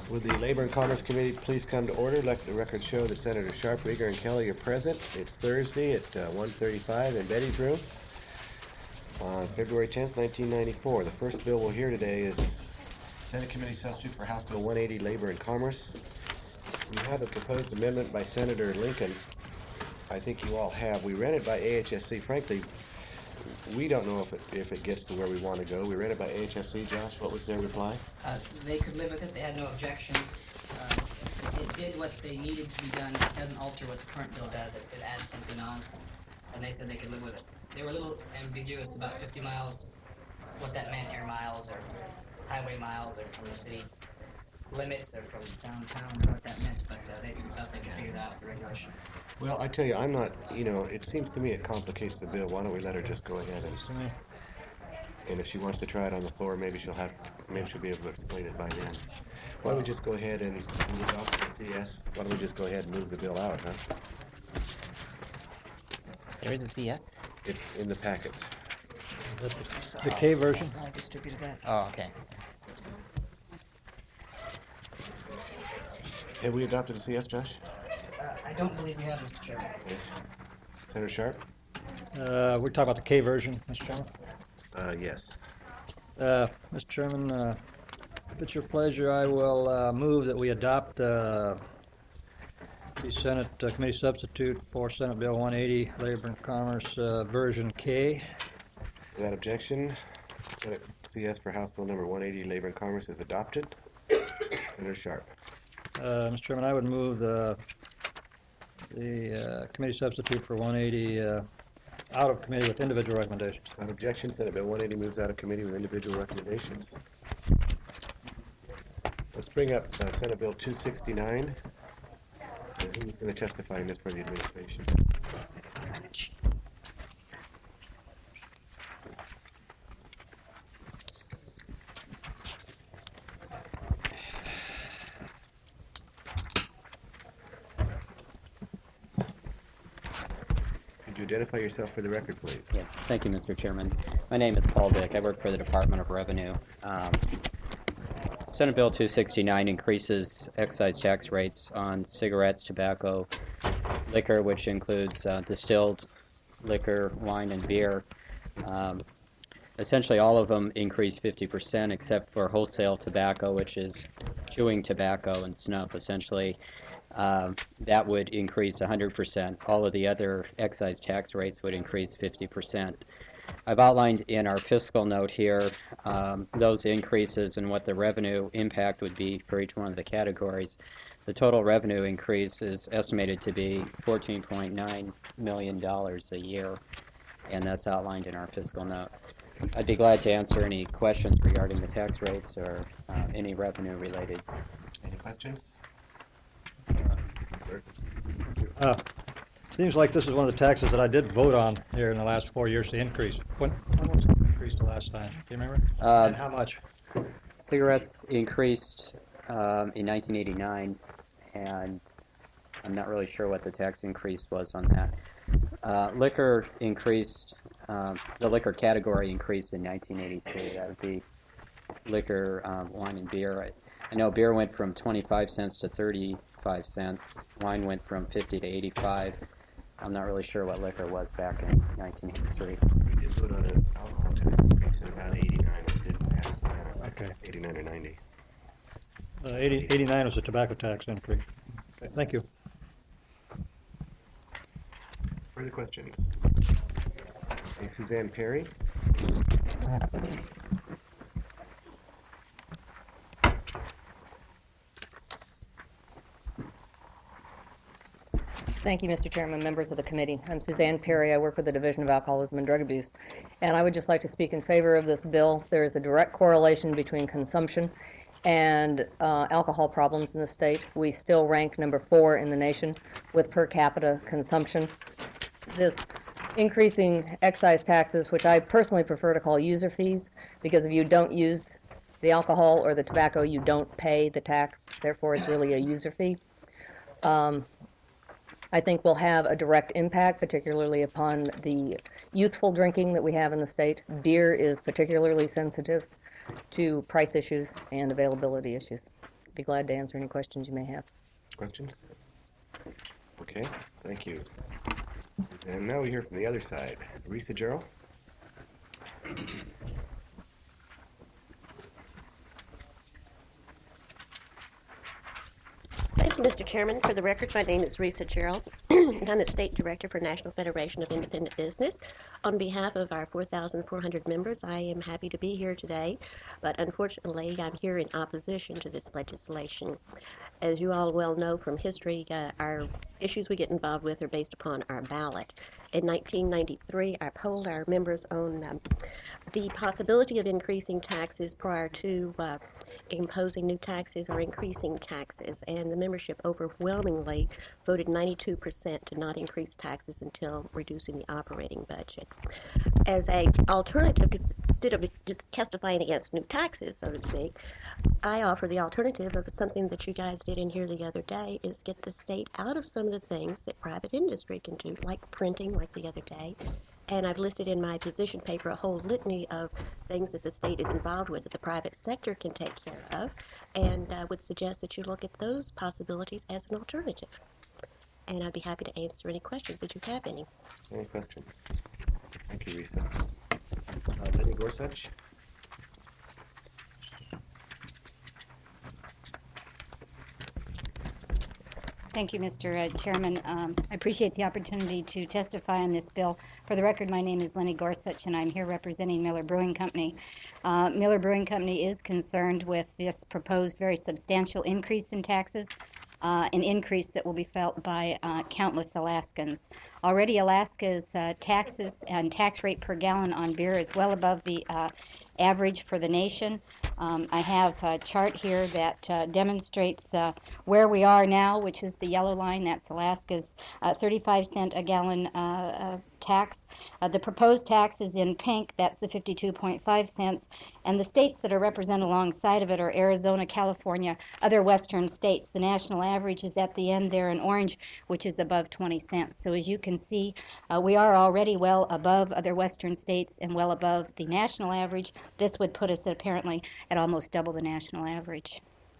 Would the Labor and Commerce Committee please come to order? Let the record show that Senator Sharp, Rieger, and Kelly are present. It's Thursday at 1:35 in Betty's room on February 10th, 1994. The first bill we'll hear today is Senate Committee Substitute for House Bill 180, Labor and Commerce. We have a proposed amendment by Senator Lincoln. I think you all have. We ran it by AHSC. Frankly, we don't know if it gets to where we want to go. We ran it by AHSC. Josh, what was their reply? They could live with it. They had no objections. It did what they needed to be done. It doesn't alter what the current bill does. It adds something on, and they said they could live with it. They were a little ambiguous about 50 miles, what that meant, air miles or highway miles or from the city limits or from downtown or what that meant, but they thought they could figure that out with the regulation. Well, I tell you, I'm not, it seems to me it complicates the bill. Why don't we let her just go ahead and if she wants to try it on the floor, maybe she'll be able to explain it by then. Why don't we just go ahead and move it off to the CS? Why don't we just go ahead and move the bill out, huh? There is a CS? It's in the packet. The K version? I distributed that. Oh, okay. Have we adopted a CS, Josh? I don't believe we have, Mr. Chairman. Okay. Senator Sharp? We're talking about the K version, Mr. Chairman. Yes. Mr. Chairman, if it's your pleasure, I will move that we adopt the Senate Committee Substitute for Senate Bill 180, Labor and Commerce, version K. Without objection, Senate CS for House Bill number 180, Labor and Commerce is adopted. Senator Sharp. Mr. Chairman, I would move the committee substitute for 180 out of committee with individual recommendations. Without objection, Senate Bill 180 moves out of committee with individual recommendations. Let's bring up Senate Bill 269. And who's going to testify in this for the administration? Could you identify yourself for the record, please? Yeah, thank you, Mr. Chairman. My name is Paul Dick. I work for the Department of Revenue. Senate Bill 269 increases excise tax rates on cigarettes, tobacco, liquor, which includes distilled liquor, wine, and beer. Essentially, all of them increase 50%, except for wholesale tobacco, which is chewing tobacco and snuff. Essentially, that would increase 100%. All of the other excise tax rates would increase 50%. I've outlined in our fiscal note here those increases and what the revenue impact would be for each one of the categories. The total revenue increase is estimated to be $14.9 million a year, and that's outlined in our fiscal note. I'd be glad to answer any questions regarding the tax rates or any revenue related. Any questions? Seems like this is one of the taxes that I did vote on here in the last 4 years to increase. When was it increased the last time? Do you remember? And how much? Cigarettes increased in 1989, and I'm not really sure what the tax increase was on that. Liquor increased, the liquor category increased in 1983. That would be liquor, wine, and beer. I know beer went from 25 cents to 35 cents. Wine went from 50 to 85. I'm not really sure what liquor was back in 1983. We did vote on an alcohol tax increase in about 89. It didn't pass the Senate. Okay. 89 or 90. 89 was a tobacco tax increase. Okay, thank you. Further questions? Okay, Suzanne Perry. Thank you, Mr. Chairman, members of the committee. I'm Suzanne Perry. I work with the Division of Alcoholism and Drug Abuse. And I would just like to speak in favor of this bill. There is a direct correlation between consumption and alcohol problems in the state. We still rank number 4 in the nation with per capita consumption. This increasing excise taxes, which I personally prefer to call user fees, because if you don't use the alcohol or the tobacco, you don't pay the tax. Therefore, it's really a user fee. I think will have a direct impact, particularly upon the youthful drinking that we have in the state. Beer is particularly sensitive to price issues and availability issues. be glad to answer any questions you may have. Questions? Okay, thank you. And now we hear from the other side. Risa Gerald? Thank you, Mr. Chairman. For the record, my name is Risa Gerald, and I'm the State Director for National Federation of Independent Business. On behalf of our 4,400 members, I am happy to be here today, but unfortunately, I'm here in opposition to this legislation. As you all well know from history, our issues we get involved with are based upon our ballot. In 1993, I polled our members on the possibility of increasing taxes prior to imposing new taxes or increasing taxes, and the membership overwhelmingly voted 92% to not increase taxes until reducing the operating budget. As an alternative, instead of just testifying against new taxes, so to speak, I offer the alternative of something that you guys did in here the other day, is get the state out of some of the things that private industry can do, like printing, like the other day. And I've listed in my position paper a whole litany of things that the state is involved with that the private sector can take care of, and I would suggest that you look at those possibilities as an alternative. And I'd be happy to answer any questions that you have any. Any questions? Thank you, Risa. Lenny Gorsuch? Thank you, Mr. Chairman. I appreciate the opportunity to testify on this bill. For the record, my name is Lenny Gorsuch, and I'm here representing Miller Brewing Company. Miller Brewing Company is concerned with this proposed very substantial increase in taxes, an increase that will be felt by countless Alaskans. Already, Alaska's taxes and tax rate per gallon on beer is well above the average for the nation. I have a chart here that demonstrates where we are now, which is the yellow line. That's Alaska's 35-cent a gallon tax. The proposed tax is in pink. That's the 52.5 cents. And the states that are represented alongside of it are Arizona, California, other western states. The national average is at the end there in orange, which is above 20 cents. So as you can see, we are already well above other western states and well above the national average. This would put us apparently at almost double the national average.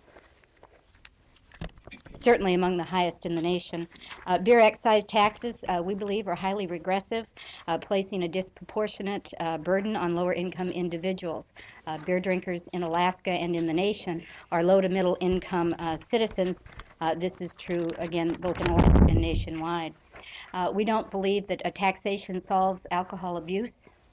Certainly among the highest in the nation. Beer excise taxes, we believe, are highly regressive, placing a disproportionate burden on lower income individuals. Beer drinkers in Alaska and in the nation are low to middle income citizens. This is true, again, both in Alaska and nationwide. We don't believe that a taxation solves alcohol abuse.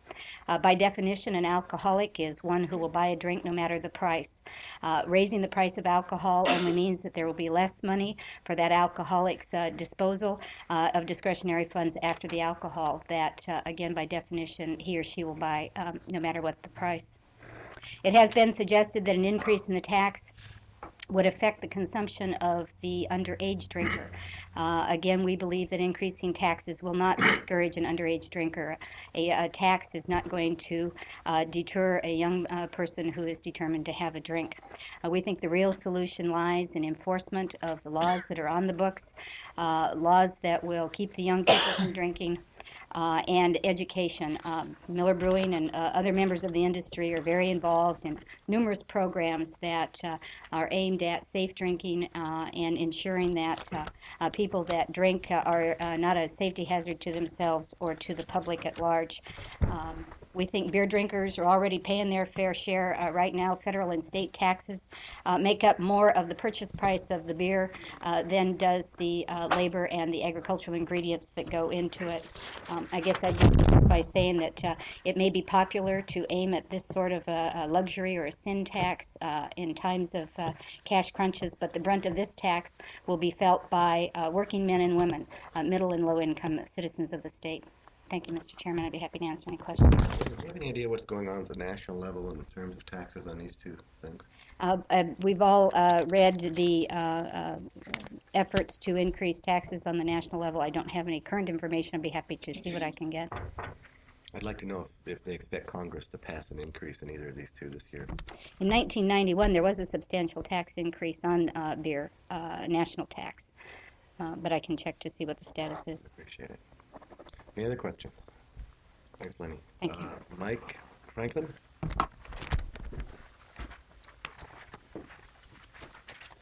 By definition, an alcoholic is one who will buy a drink no matter the price. Raising the price of alcohol only means that there will be less money for that alcoholic's disposal of discretionary funds after the alcohol that, again, by definition, he or she will buy no matter what the price. It has been suggested that an increase in the tax would affect the consumption of the underage drinker. Again, we believe that increasing taxes will not discourage an underage drinker. A tax is not going to deter a young person who is determined to have a drink. We think the real solution lies in enforcement of the laws that are on the books, laws that will keep the young people from drinking, and education. Miller Brewing and other members of the industry are very involved in numerous programs that are aimed at safe drinking and ensuring that people that drink are not a safety hazard to themselves or to the public at large. We think beer drinkers are already paying their fair share right now. Federal and state taxes make up more of the purchase price of the beer than does the labor and the agricultural ingredients that go into it. I guess I'd just start by saying that it may be popular to aim at this sort of a luxury or a sin tax in times of cash crunches, but the brunt of this tax will be felt by working men and women, middle and low income citizens of the state. Thank you, Mr. Chairman. I'd be happy to answer any questions. Do you have any idea what's going on at the national level in terms of taxes on these two things? We've all read the efforts to increase taxes on the national level. I don't have any current information. I'd be happy to see what I can get. I'd like to know if they expect Congress to pass an increase in either of these two this year. In 1991, there was a substantial tax increase on beer, national tax, but I can check to see what the status is. Appreciate it. Any other questions? Thanks, Lenny. Thank you. Mike Franklin?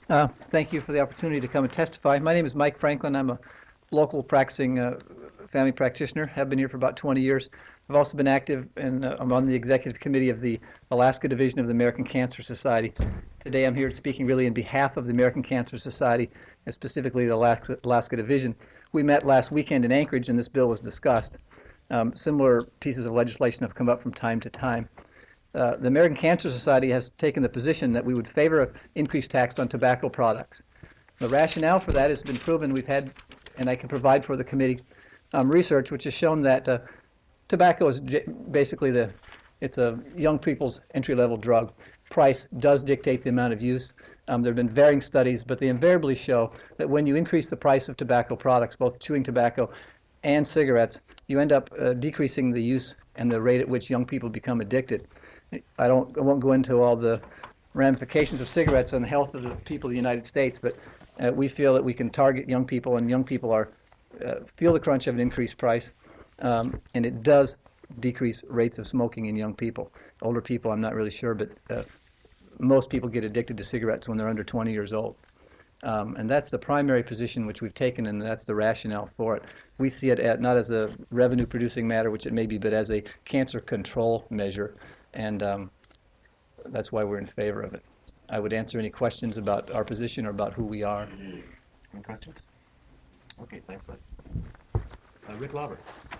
Thank you for the opportunity to come and testify. My name is Mike Franklin. I'm a local practicing family practitioner. Have been here for about 20 years. I've also been active, and I'm on the executive committee of the Alaska Division of the American Cancer Society. Today I'm here speaking really in behalf of the American Cancer Society, and specifically the Alaska Division. We met last weekend in Anchorage, and this bill was discussed. Similar pieces of legislation have come up from time to time. The American Cancer Society has taken the position that we would favor increased tax on tobacco products. The rationale for that has been proven. We've had, and I can provide for the committee, research which has shown that tobacco is basically it's a young people's entry-level drug. Price does dictate the amount of use. There have been varying studies, but they invariably show that when you increase the price of tobacco products, both chewing tobacco and cigarettes, you end up decreasing the use and the rate at which young people become addicted. I won't go into all the ramifications of cigarettes on the health of the people of the United States, but we feel that we can target young people, and young people feel the crunch of an increased price, and it does decrease rates of smoking in young people. Older people, I'm not really sure, but most people get addicted to cigarettes when they're under 20 years old. And that's the primary position which we've taken, and that's the rationale for it. We see it not as a revenue-producing matter, which it may be, but as a cancer control measure, and that's why we're in favor of it. I would answer any questions about our position or about who we are. Any questions? Okay, thanks, bud. Rick Lauber.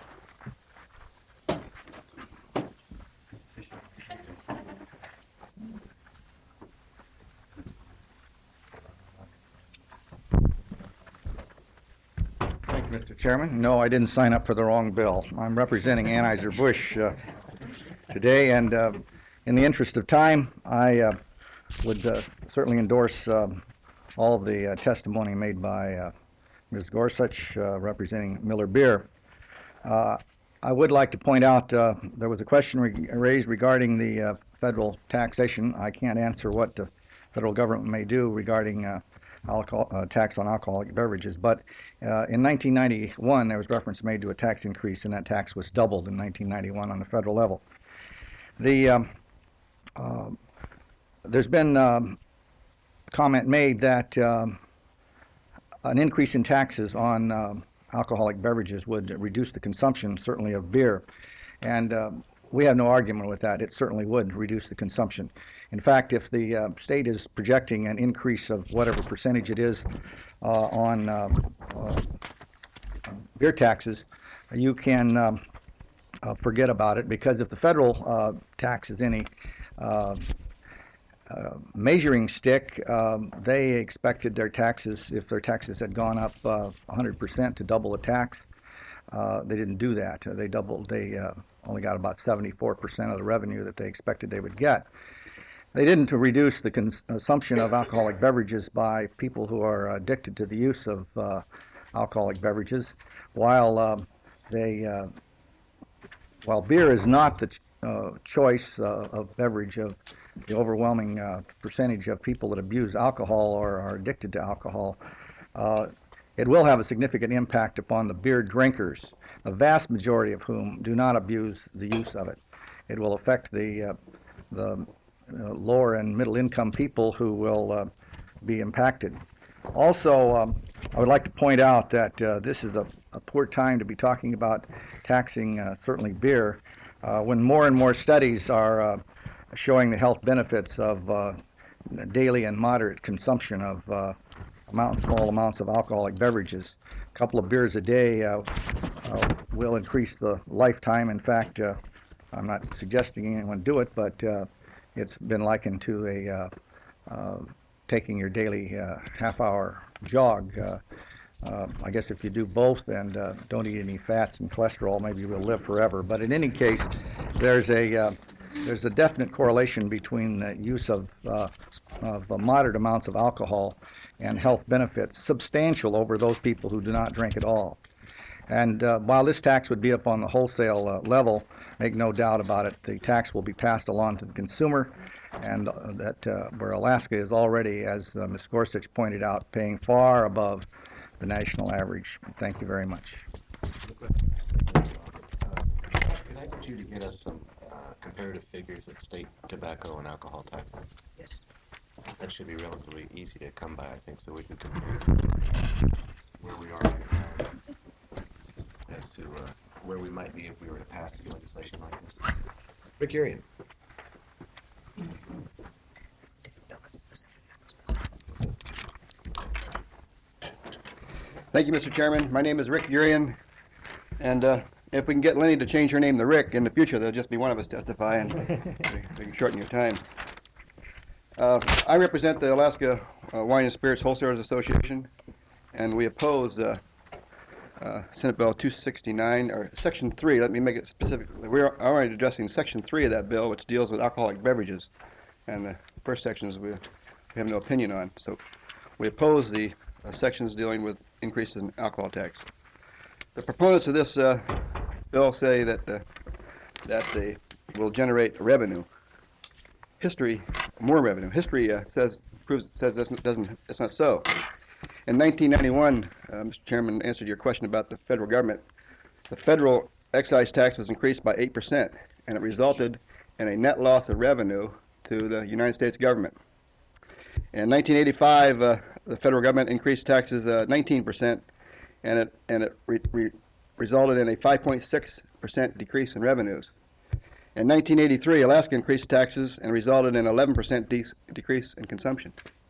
Thank you, Mr. Chairman. No, I didn't sign up for the wrong bill. I'm representing Anheuser-Busch today, and in the interest of time, I would certainly endorse all of the testimony made by Ms. Gorsuch, representing Miller Beer. I would like to point out there was a question raised regarding the federal taxation. I can't answer what the federal government may do regarding tax on alcoholic beverages, but in 1991 there was reference made to a tax increase, and that tax was doubled in 1991 on the federal level. There's been comment made that an increase in taxes on alcoholic beverages would reduce the consumption, certainly of beer, and we have no argument with that. It certainly would reduce the consumption. In fact, if the state is projecting an increase of whatever percentage it is on beer taxes, you can forget about it, because if the federal tax is any measuring stick, they expected their taxes, if their taxes had gone up 100%, to double the tax. They didn't do that. They only got about 74% of the revenue that they expected they would get. They didn't reduce the consumption of alcoholic beverages by people who are addicted to the use of alcoholic beverages, while beer is not the choice of beverage of the overwhelming percentage of people that abuse alcohol or are addicted to alcohol. It will have a significant impact upon the beer drinkers, the vast majority of whom do not abuse the use of it. It will affect the lower and middle income people who will be impacted. Also, I would like to point out that this is a poor time to be talking about taxing certainly beer, when more and more studies are showing the benefits of daily and moderate consumption of small amounts of alcoholic beverages. A couple of beers a day will increase the lifetime. In fact, I'm not suggesting anyone do it, but it's been likened to taking your daily half-hour jog. I guess if you do both and don't eat any fats and cholesterol, maybe you will live forever. But in any case, there's a definite correlation between the use of moderate amounts of alcohol and health benefits, substantial over those people who do not drink at all. And while this tax would be up on the wholesale level, make no doubt about it, the tax will be passed along to the consumer, and where Alaska is already, as Ms. Gorsuch pointed out, paying far above the national average. Thank you very much. Can I get you to get us some comparative figures of state tobacco and alcohol taxes? Yes. That should be relatively easy to come by, I think, so we can compare where we are right now as to where we might be if we were to pass legislation like this. Rick Urian. Thank you, Mr. Chairman. My name is Rick Urian, and if we can get Lenny to change her name to Rick in the future, there'll just be one of us testify, and we can shorten your time. I represent the Alaska Wine and Spirits Wholesalers Association, and we oppose Senate Bill 269, or Section 3. Let me make it specific. We're already addressing Section 3 of that bill, which deals with alcoholic beverages, and the first sections we have no opinion on. So we oppose the sections dealing with increases in alcohol tax. The proponents of this bill say that they will generate revenue. More revenue. History says it's not so. In 1991, Mr. Chairman answered your question about the federal government. The federal excise tax was increased by 8%, and it resulted in a net loss of revenue to the United States government. In 1985, the federal government increased taxes 19%, and it resulted in a 5.6% decrease in revenues. In 1983, Alaska increased taxes and resulted in an 11% decrease in consumption.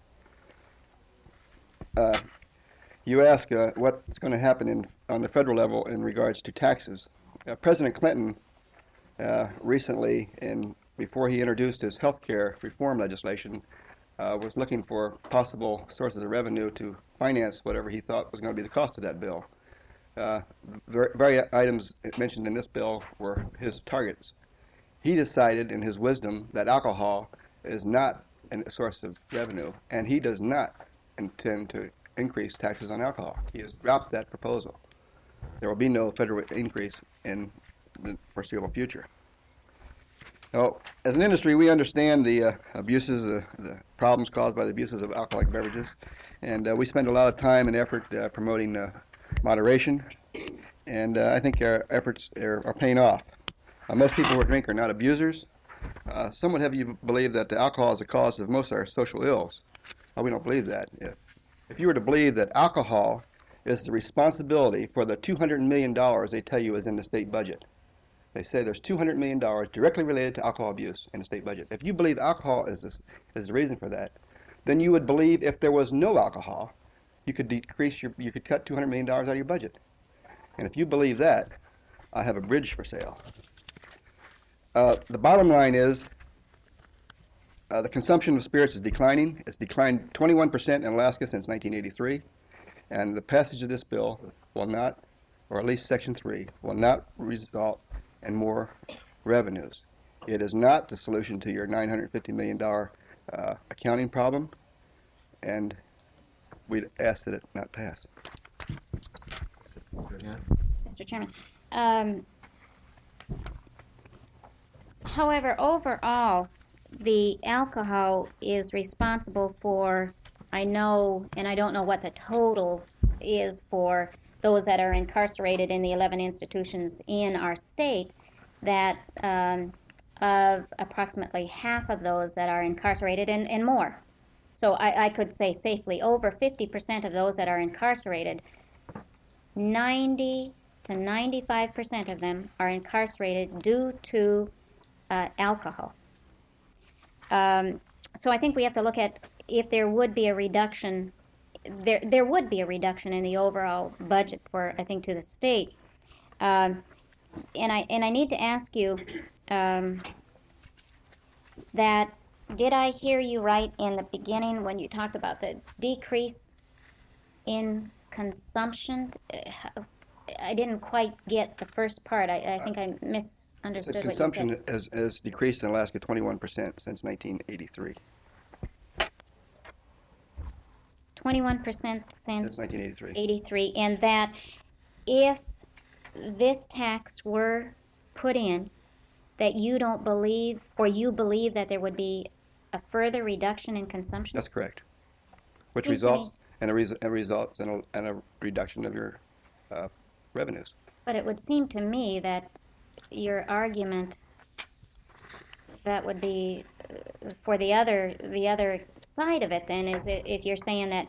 You ask what's going to happen on the federal level in regards to taxes. President Clinton recently, before he introduced his health care reform legislation, was looking for possible sources of revenue to finance whatever he thought was going to be the cost of that bill. Very items mentioned in this bill were his targets. He decided in his wisdom that alcohol is not a source of revenue, and he does not intend to increase taxes on alcohol. He has dropped that proposal. There will be no federal increase in the foreseeable future. Now, as an industry, we understand the abuses, the problems caused by the abuses of alcoholic beverages, and we spend a lot of time and effort promoting moderation, and I think our efforts are paying off. Most people who drink are not abusers. Some would have you believe that alcohol is the cause of most of our social ills. We don't believe that. If you were to believe that alcohol is the responsibility for the $200 million they tell you is in the state budget, they say there's $200 million directly related to alcohol abuse in the state budget. If you believe alcohol is the reason for that, then you would believe if there was no alcohol, you could cut $200 million out of your budget. And if you believe that, I have a bridge for sale. The bottom line is the consumption of spirits is declining. It's declined 21% in Alaska since 1983, and the passage of this bill will not, or at least Section 3, will not result in more revenues. It is not the solution to your $950 million accounting problem, and we'd ask that it not pass. Mr. Chairman. However, overall, the alcohol is responsible for, I know, and I don't know what the total is for those that are incarcerated in the 11 institutions in our state, that of approximately half of those that are incarcerated and more. So I could say safely over 50% of those that are incarcerated, 90 to 95% of them are incarcerated due to alcohol. So I think we have to look at if there would be a reduction. There would be a reduction in the overall budget for, I think, to the state. And I need to ask you that did I hear you right in the beginning when you talked about the decrease in consumption? I didn't quite get the first part. I think I misunderstood what you said. Consumption has decreased in Alaska 21% since 1983. 21% since 1983. 83, and that if this tax were put in, that you don't believe, or you believe that there would be a further reduction in consumption? That's correct. Which results in a reduction of your revenues. But it would seem to me that your argument that would be for the other side of it then is if you're saying that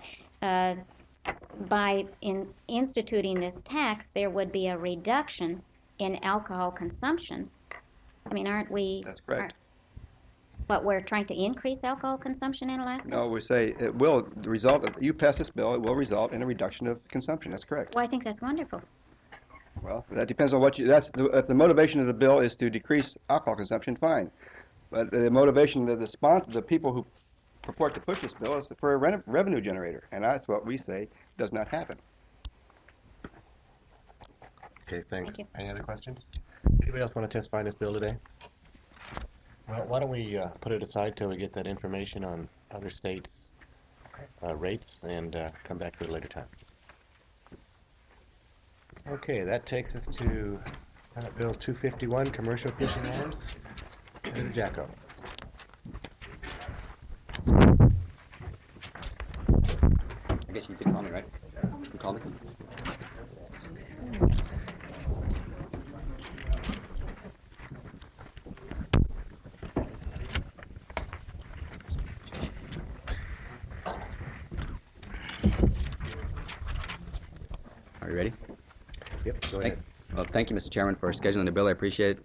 by instituting this tax, there would be a reduction in alcohol consumption. I mean, aren't we? That's correct. But we're trying to increase alcohol consumption in Alaska? No, we say it will result, if you pass this bill, it will result in a reduction of consumption. That's correct. Well, I think that's wonderful. Well, that depends on what you, if the motivation of the bill is to decrease alcohol consumption, fine. But the motivation of the people who purport to push this bill is for a revenue generator, and that's what we say does not happen. Okay, thanks. Thank you. Any other questions? Anybody else want to testify on this bill today? Well, why don't we put it aside till we get that information on other states' rates and come back to it later time. Okay, that takes us to Senate Bill 251, Commercial Fishing Arms. Senator Jacko. I guess you can call me, right? You can call me. Are you ready? Yep, go ahead. Well, thank you, Mr. Chairman, for scheduling the bill. I appreciate it.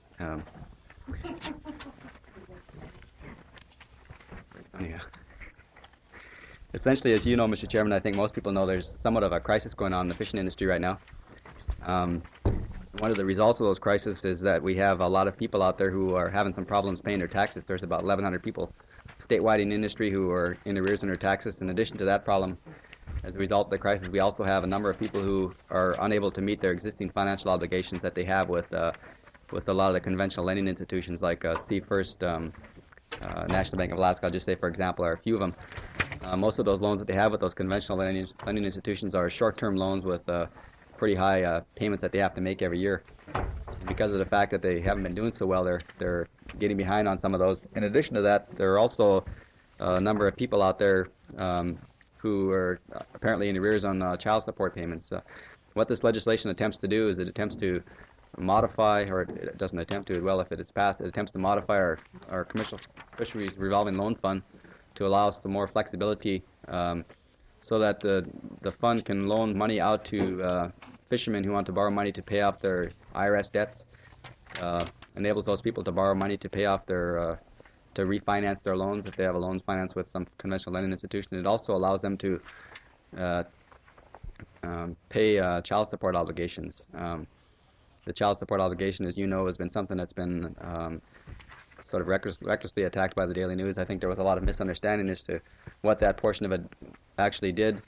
Yeah. Essentially, as you know, Mr. Chairman, I think most people know there's somewhat of a crisis going on in the fishing industry right now. One of the results of those crises is that we have a lot of people out there who are having some problems paying their taxes. There's about 1,100 people statewide in the industry who are in arrears in their taxes. In addition to that problem, as a result of the crisis, we also have a number of people who are unable to meet their existing financial obligations that they have with a lot of the conventional lending institutions like Seafirst, National Bank of Alaska, I'll just say, for example, are a few of them. Most of those loans that they have with those conventional lending institutions are short-term loans with pretty high payments that they have to make every year. And because of the fact that they haven't been doing so well, they're getting behind on some of those. In addition to that, there are also a number of people out there who are apparently in arrears on child support payments. What this legislation attempts to do is it attempts to modify, or it doesn't attempt to, well, if it is passed, it attempts to modify our commercial fisheries revolving loan fund to allow us some more flexibility so that the fund can loan money out to fishermen who want to borrow money to pay off their IRS debts, enables those people to borrow money to pay off their to refinance their loans if they have a loan financed with some conventional lending institution. It also allows them to pay child support obligations. The child support obligation, as you know, has been something that's been sort of recklessly attacked by the Daily News. I think there was a lot of misunderstanding as to what that portion of it actually did.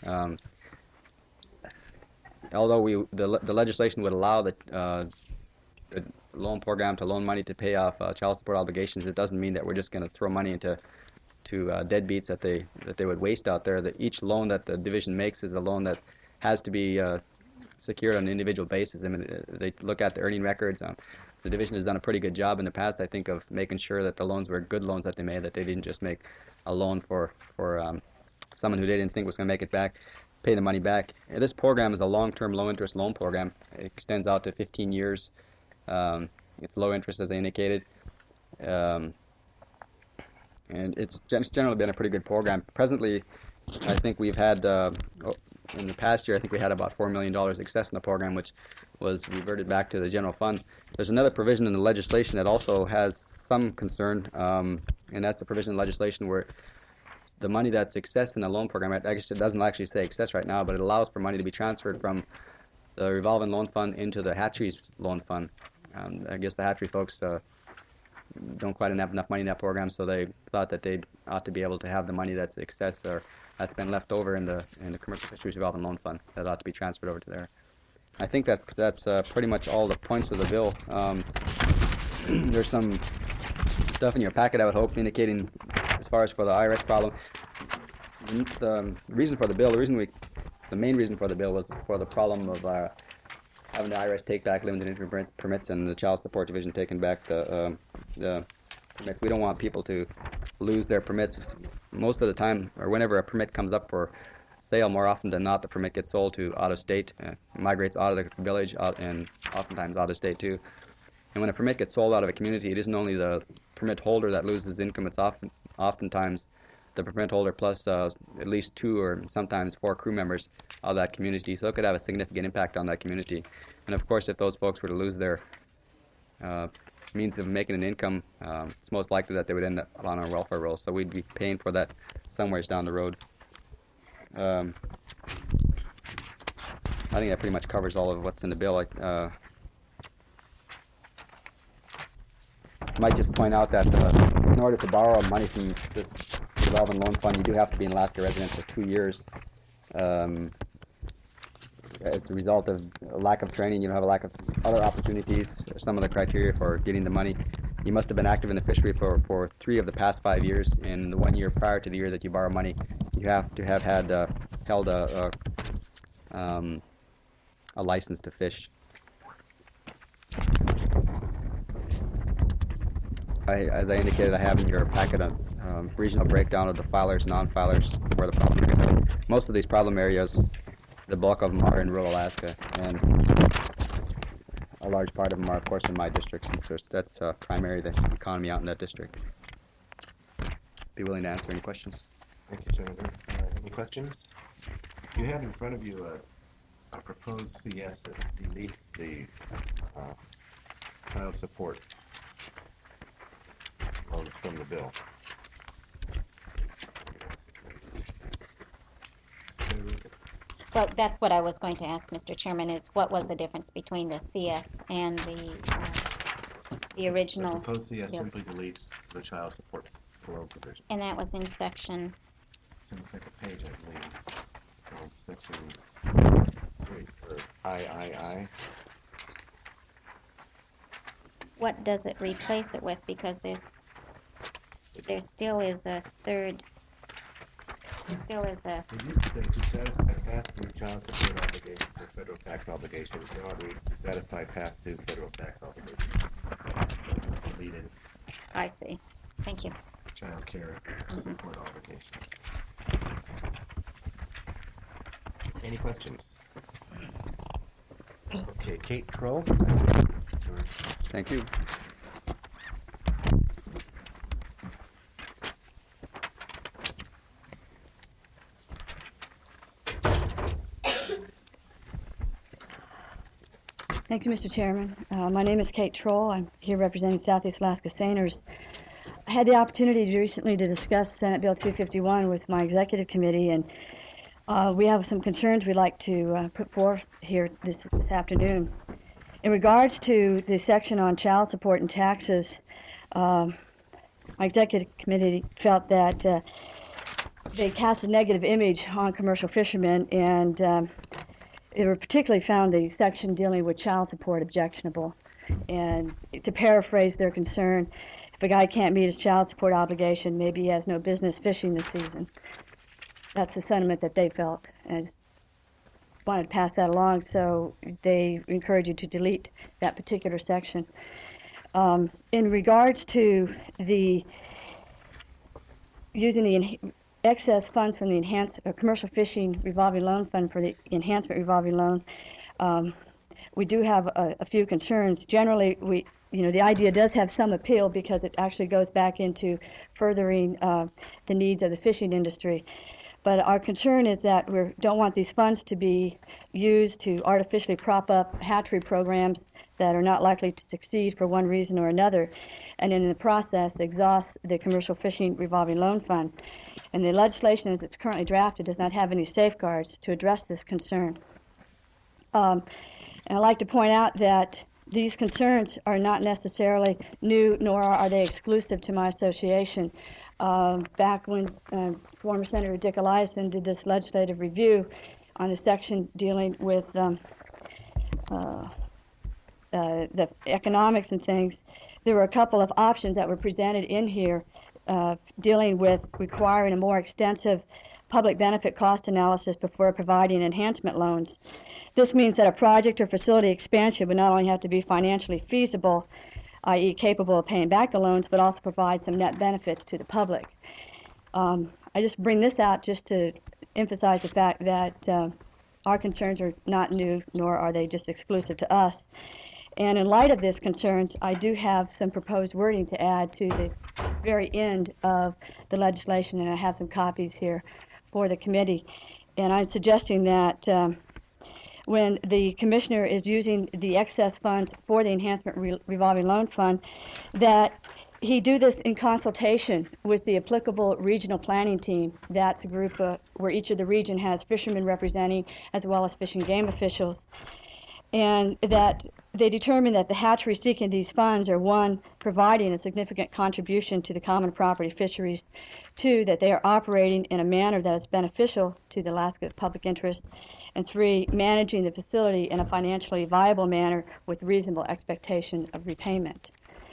Although the legislation would allow the loan program to loan money to pay off child support obligations, it doesn't mean that we're just going to throw money into deadbeats that they would waste out there. That each loan that the division makes is a loan that has to be secured on an individual basis. I mean, they look at the earning records. The division has done a pretty good job in the past, I think, of making sure that the loans were good loans that they made, that they didn't just make a loan for someone who they didn't think was going to make it back, pay the money back. This program is a long-term low-interest loan program. It extends out to 15 years. It's low interest, as I indicated. And it's generally been a pretty good program. Presently, I think we've had, in the past year, I think we had about $4 million excess in the program, which was reverted back to the general fund. There's another provision in the legislation that also has some concern, and that's the provision in legislation where the money that's excess in the loan program, I guess it doesn't actually say excess right now, but it allows for money to be transferred from the revolving loan fund into the hatcheries loan fund. I guess the hatchery folks don't quite have enough money in that program, so they thought that they ought to be able to have the money that's excess or that's been left over in the commercial fisheries revolving loan fund that ought to be transferred over to there. I think that's pretty much all the points of the bill. There's some stuff in your packet, I would hope, indicating as far as for the IRS problem. The reason for the bill, the main reason for the bill was for the problem of having the IRS take back limited entry permits and the child support division taking back the permits. We don't want people to lose their permits. Most of the time, or whenever a permit comes up for sale, more often than not, the permit gets sold to out of state, migrates out of the village, and oftentimes out of state too. And when a permit gets sold out of a community, it isn't only the permit holder that loses income, it's oftentimes the permit holder plus at least 2 or sometimes 4 crew members of that community. So it could have a significant impact on that community. And of course, if those folks were to lose their means of making an income, it's most likely that they would end up on our welfare rolls. So we'd be paying for that somewheres down the road. I think that pretty much covers all of what's in the bill. I might just point out that in order to borrow money from this revolving loan fund, you do have to be an Alaska resident for 2 years. As a result of a lack of training, you don't have a lack of other opportunities. Some of the criteria for getting the money. You must have been active in the fishery for 3 of the past 5 years. In the 1 year prior to the year that you borrow money, you have to have had held a license to fish. As I indicated, I have in your packet a regional breakdown of the filers, non-filers, where the problem areas are. Most of these problem areas, the bulk of them are in rural Alaska, and a large part of them are, of course, in my district, since that's primarily the economy out in that district. Be willing to answer any questions. Thank you, Senator. Any questions? You have in front of you a proposed CS that deletes the child support loans from the bill. Well, that's what I was going to ask, Mr. Chairman, is what was the difference between the CS and the original? The proposed CS bill? simply deletes the child support loan provision. And that was in section? It's in the second page, I believe. Section 3 for III. What does it replace it with? Because there still is a third. There still is a. It used to say to satisfy past due child support obligations or federal tax obligations. Now it reads to satisfy past due federal tax obligations. Deleted. I see. Thank you. Child care support obligations. Any questions? Okay, Kate Troll. Thank you. Thank you, Mr. Chairman. My name is Kate Troll. I'm here representing Southeast Alaska Saners. I had the opportunity recently to discuss Senate Bill 251 with my executive committee, and we have some concerns we'd like to put forth here this afternoon. In regards to the section on child support and taxes, my executive committee felt that they cast a negative image on commercial fishermen, and they were particularly found the section dealing with child support objectionable. And to paraphrase their concern, if a guy can't meet his child support obligation, maybe he has no business fishing this season. That's the sentiment that they felt. And I just wanted to pass that along, so they encourage you to delete that particular section. In regards to the using the excess funds from the commercial fishing revolving loan fund for the enhancement revolving loan, we do have a few concerns. Generally, the idea does have some appeal because it actually goes back into furthering the needs of the fishing industry. But our concern is that we don't want these funds to be used to artificially prop up hatchery programs that are not likely to succeed for one reason or another, and in the process exhaust the commercial fishing revolving loan fund. And the legislation as it's currently drafted does not have any safeguards to address this concern. And I'd like to point out that these concerns are not necessarily new, nor are they exclusive to my association. Back when former Senator Dick Eliason did this legislative review on the section dealing with the economics and things, there were a couple of options that were presented in here dealing with requiring a more extensive public benefit cost analysis before providing enhancement loans. This means that a project or facility expansion would not only have to be financially feasible, i.e. capable of paying back the loans, but also provide some net benefits to the public. I just bring this out just to emphasize the fact that our concerns are not new, nor are they just exclusive to us. And in light of these concerns, I do have some proposed wording to add to the very end of the legislation, and I have some copies here for the committee. And I'm suggesting that when the commissioner is using the excess funds for the enhancement revolving loan fund, that he do this in consultation with the applicable regional planning team. That's a group where each of the region has fishermen representing, as well as fish and game officials, and that they determine that the hatcheries seeking these funds are, one, providing a significant contribution to the common property fisheries, two, that they are operating in a manner that is beneficial to the Alaska public interest, and three, managing the facility in a financially viable manner with reasonable expectation of repayment.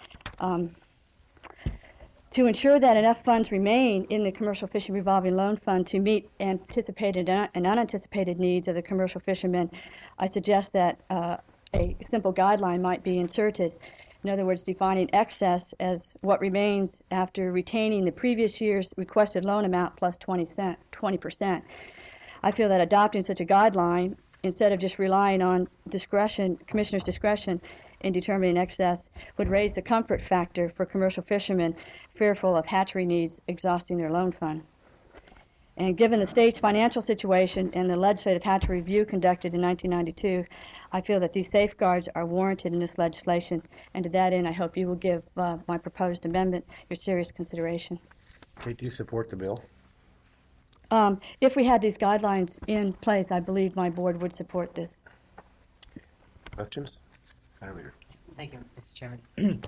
To ensure that enough funds remain in the Commercial Fishing Revolving Loan Fund to meet anticipated and unanticipated needs of the commercial fishermen, I suggest that a simple guideline might be inserted. In other words, defining excess as what remains after retaining the previous year's requested loan amount plus 20%. I feel that adopting such a guideline, instead of just relying on commissioner's discretion in determining excess, would raise the comfort factor for commercial fishermen fearful of hatchery needs exhausting their loan fund. And given the state's financial situation and the legislative hatchery review conducted in 1992, I feel that these safeguards are warranted in this legislation, and to that end, I hope you will give my proposed amendment your serious consideration. Okay, do you support the bill? If we had these guidelines in place, I believe my board would support this. Questions? Senator. Thank you, Mr. Chairman.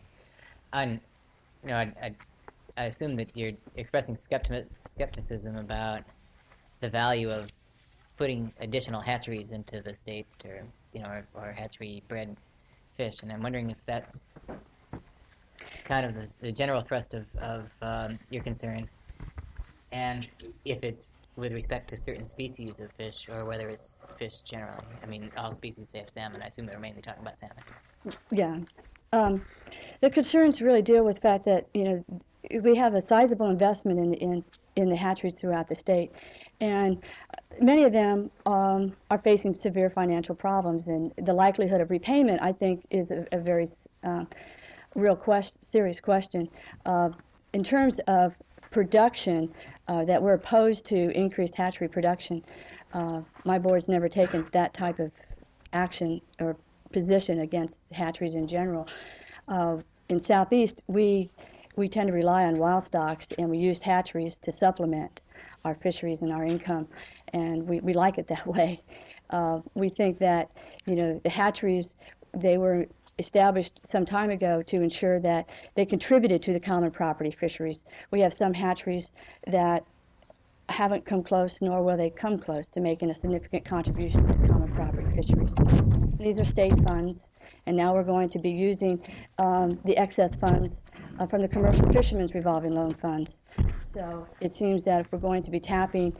I assume that you're expressing skepticism about the value of putting additional hatcheries into the state, or hatchery-bred fish, and I'm wondering if that's kind of the general thrust of your concern, and if it's with respect to certain species of fish, or whether it's fish generally. I mean, all species save salmon. I assume they're mainly talking about salmon. Yeah. The concerns really deal with the fact that, we have a sizable investment in the hatcheries throughout the state, and many of them are facing severe financial problems, and the likelihood of repayment, I think, is a very serious question. In terms of production, that we're opposed to increased hatchery production. My board's never taken that type of action or position against hatcheries in general. In Southeast, we tend to rely on wild stocks, and we use hatcheries to supplement our fisheries and our income, and we like it that way. We think that, the hatcheries, they were established some time ago to ensure that they contributed to the common property fisheries. We have some hatcheries that haven't come close, nor will they come close to making a significant contribution to the common property fisheries. These are state funds, and now we're going to be using the excess funds from the Commercial Fishermen's Revolving Loan Funds. So it seems that if we're going to be tapping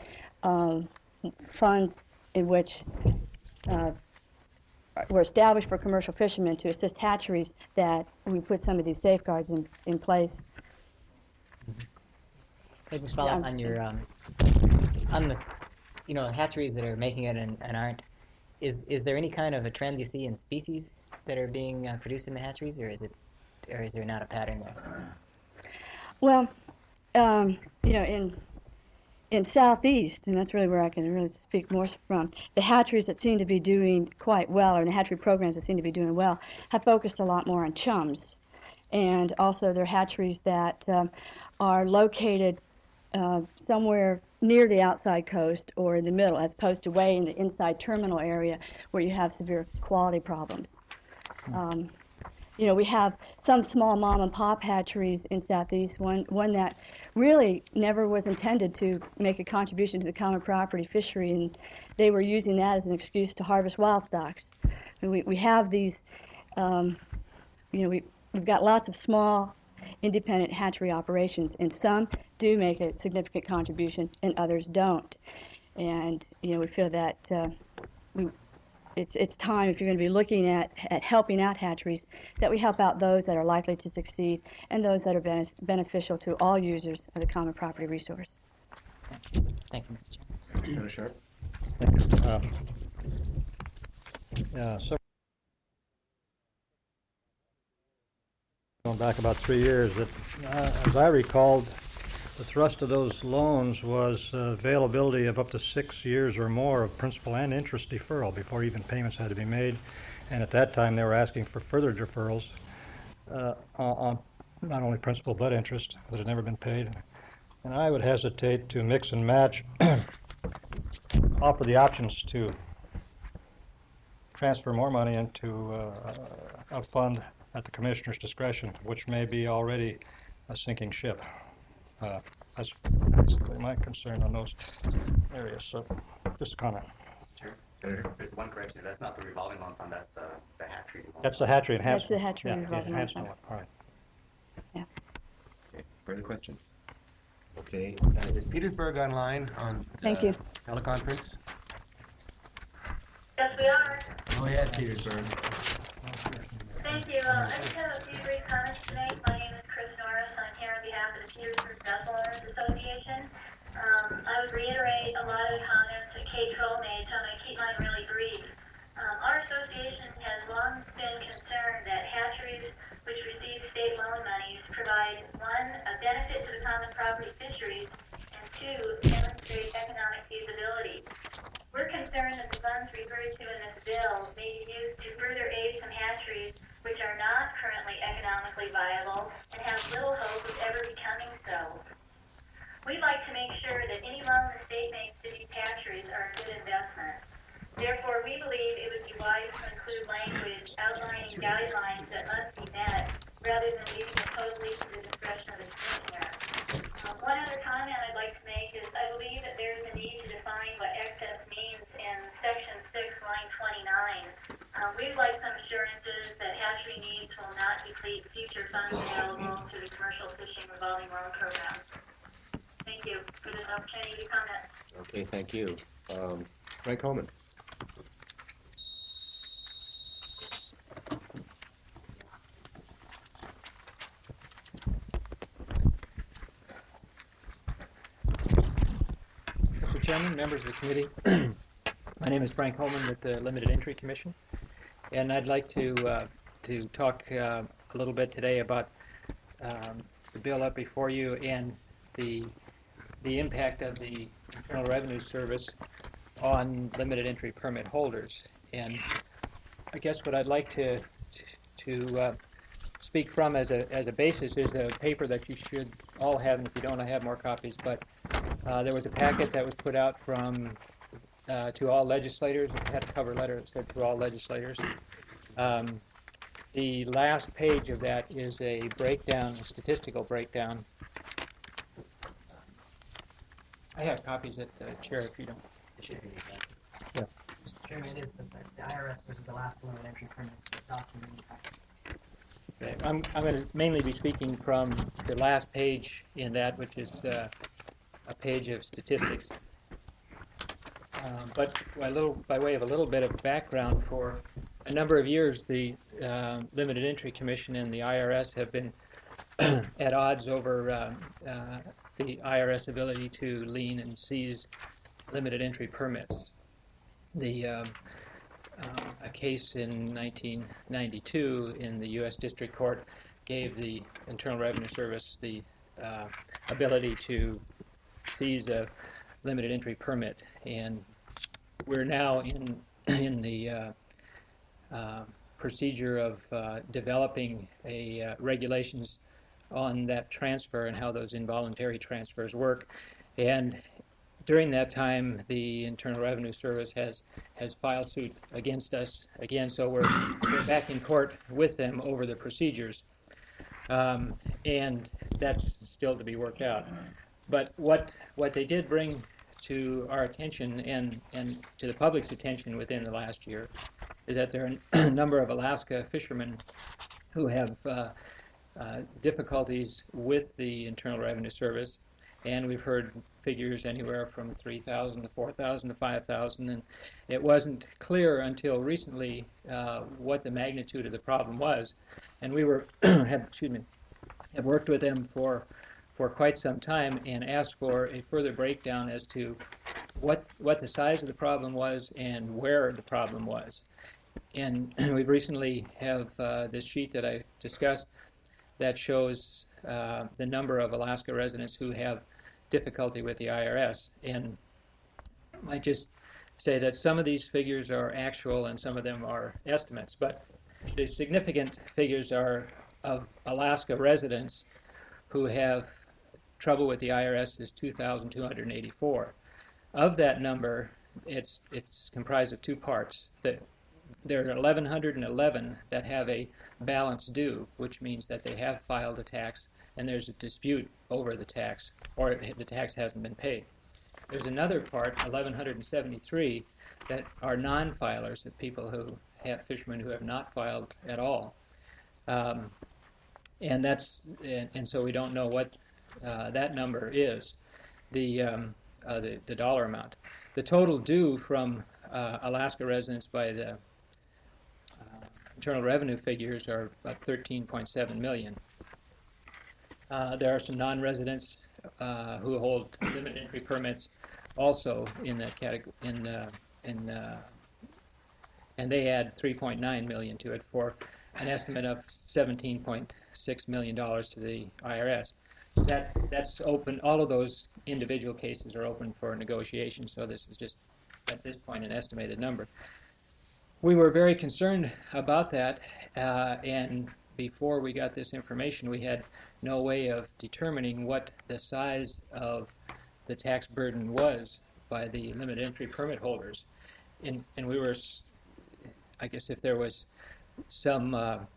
funds in which were established for commercial fishermen to assist hatcheries, that we put some of these safeguards in place. Can I just follow up on your on the hatcheries that are making it and aren't? Is there any kind of a trend you see in species that are being produced in the hatcheries, or is there not a pattern there? Well, in Southeast, and that's really where I can really speak more from, the hatcheries that seem to be doing quite well, or the hatchery programs that seem to be doing well, have focused a lot more on chums. And also they're hatcheries that are located somewhere near the outside coast or in the middle, as opposed to way in the inside terminal area where you have severe quality problems. We have some small mom and pop hatcheries in Southeast, one that really never was intended to make a contribution to the common property fishery, and they were using that as an excuse to harvest wild stocks. And we have these, we've got lots of small independent hatchery operations, and some do make a significant contribution and others don't. And we feel that it's time, if you're going to be looking at helping out hatcheries, that we help out those that are likely to succeed and those that are beneficial to all users of the common property resource. Thank you, Mr. Chairman. Senator Sharp. So going back about 3 years, that, as I recalled, the thrust of those loans was availability of up to 6 years or more of principal and interest deferral before even payments had to be made. And at that time, they were asking for further deferrals on not only principal but interest that had never been paid. And I would hesitate to mix and match, offer the options to transfer more money into a fund at the commissioner's discretion, which may be already a sinking ship. That's basically my concern on those areas. So, just a comment. Sure. There's one correction. That's not the revolving loan fund. That's the hatchery. That's the hatchery enhancement. That's the hatchery yeah, revolving loan enhancement fund. one. All right. Yeah. Okay. Further questions? Okay. Is Petersburg online on Thank you. teleconference? Yes, we are. Go ahead, Petersburg. Thank you. I just have a few brief comments to make. My name is Chris Norris. I'm here on behalf of the Petersburg Vessel Owners Association. I would reiterate a lot of the comments that Kate Troll made, so I'm going to keep mine really brief. Our association has long been concerned that hatcheries which receive state loan monies provide, one, a benefit to the common property fisheries, and two, demonstrate economic feasibility. We're concerned that the funds referred to in this bill may be used to further aid some hatcheries which are not currently economically viable and have little hope of ever becoming so. We'd like to make sure that any loan the state makes to these hatcheries are a good investment. Therefore, we believe it would be wise to include language outlining guidelines that must be met rather than leaving it totally to the discretion of the commissioner. One other comment I'd like to make is I believe that there's a need to define what excess means in Section 6, line 29. We'd like some assurances that hatchery needs will not deplete future funds available to the commercial fishing revolving loan program. Thank you for this opportunity to comment. Okay, thank you. Frank Coleman. Mr. Chairman, members of the committee, my name is Frank Holman with the Limited Entry Commission, and I'd like to talk a little bit today about the bill up before you and the impact of the Internal Revenue Service on limited entry permit holders. And I guess what I'd like to speak from as a basis is a paper that you should all have, and if you don't, I have more copies. But there was a packet that was put out from to all legislators. It had a cover letter that said to all legislators. The last page of that is a breakdown, a statistical breakdown. I have copies at the chair if you don't. Yeah. Mr. Chairman, it is the IRS versus Alaska limited entry permits document. Okay. I'm going to mainly be speaking from the last page in that, which is a page of statistics. But by way of a little bit of background, for a number of years, the Limited Entry Commission and the IRS have been at odds over the IRS ability to lien and seize limited entry permits. A case in 1992 in the U.S. District Court gave the Internal Revenue Service the ability to seize a limited entry permit, and we're now in the procedure of developing regulations on that transfer and how those involuntary transfers work. And during that time, the Internal Revenue Service has filed suit against us again, so we're back in court with them over the procedures. And that's still to be worked out. But what they did bring to our attention and to the public's attention within the last year is that there are a number of Alaska fishermen who have difficulties with the Internal Revenue Service, and we've heard figures anywhere from 3,000 to 4,000 to 5,000, and it wasn't clear until recently what the magnitude of the problem was, and we were have worked with them for quite some time and asked for a further breakdown as to what the size of the problem was and where the problem was. And we recently have this sheet that I discussed that shows the number of Alaska residents who have difficulty with the IRS. And I might just say that some of these figures are actual and some of them are estimates, but the significant figures are of Alaska residents who have trouble with the IRS is 2,284. Of that number, it's comprised of two parts. There are 1,111 that have a balance due, which means that they have filed a tax and there's a dispute over the tax, or the tax hasn't been paid. There's another part, 1,173, that are non-filers, that people who have fishermen who have not filed at all, and so we don't know what that number is, the dollar amount. The total due from Alaska residents by the Internal Revenue figures are about 13.7 million. There are some non-residents who hold limited entry permits also in that category, and they add 3.9 million to it for an estimate of $17.6 million to the IRS. That's open. All of those individual cases are open for negotiation, so this is just, at this point, an estimated number. We were very concerned about that, and before we got this information, we had no way of determining what the size of the tax burden was by the limited entry permit holders. And we were, I guess if there was some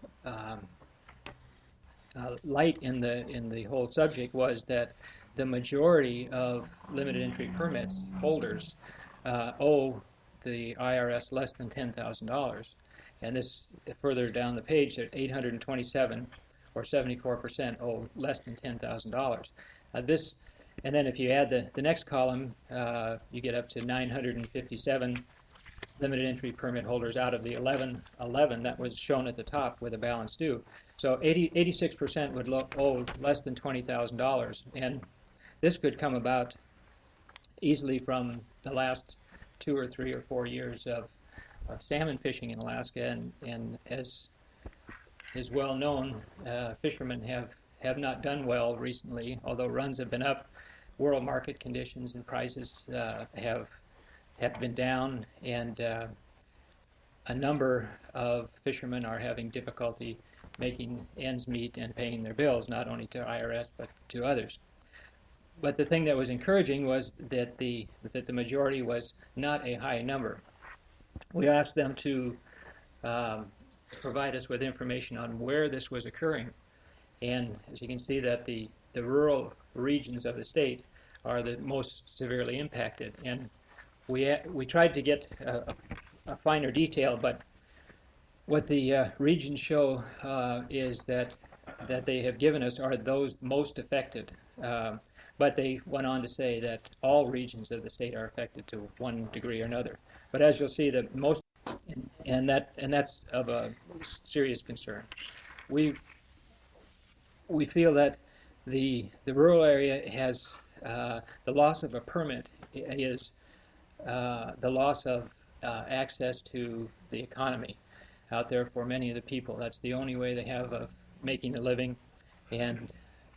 light in the whole subject, was that the majority of limited entry permits holders owe the IRS less than $10,000. And this, further down the page, that 827, or 74%, owe less than $10,000. And then if you add the next column, you get up to 957 limited entry permit holders out of the 1111 that was shown at the top with a balance due. So 86% would owe less than $20,000, and this could come about easily from the last 2 or 3 or 4 years of salmon fishing in Alaska, and as is well known, fishermen have not done well recently, although runs have been up. World market conditions and prices have been down, and a number of fishermen are having difficulty making ends meet and paying their bills, not only to IRS but to others. But the thing that was encouraging was that the majority was not a high number. We asked them to provide us with information on where this was occurring, and as you can see, that the rural regions of the state are the most severely impacted. And we tried to get a finer detail, but what the regions show is that they have given us are those most affected. But they went on to say that all regions of the state are affected to one degree or another. But as you'll see, the most, and that's of a serious concern. We feel that the rural area has the loss of a permit is the loss of access to the economy out there for many of the people. That's the only way they have of making a living, and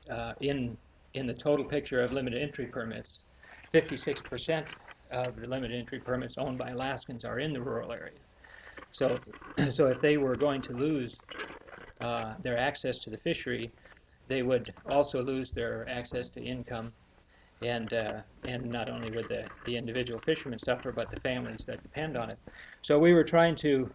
in the total picture of limited entry permits, 56% of the limited entry permits owned by Alaskans are in the rural area. So if they were going to lose their access to the fishery, they would also lose their access to income, and not only would the individual fishermen suffer, but the families that depend on it. So we were trying to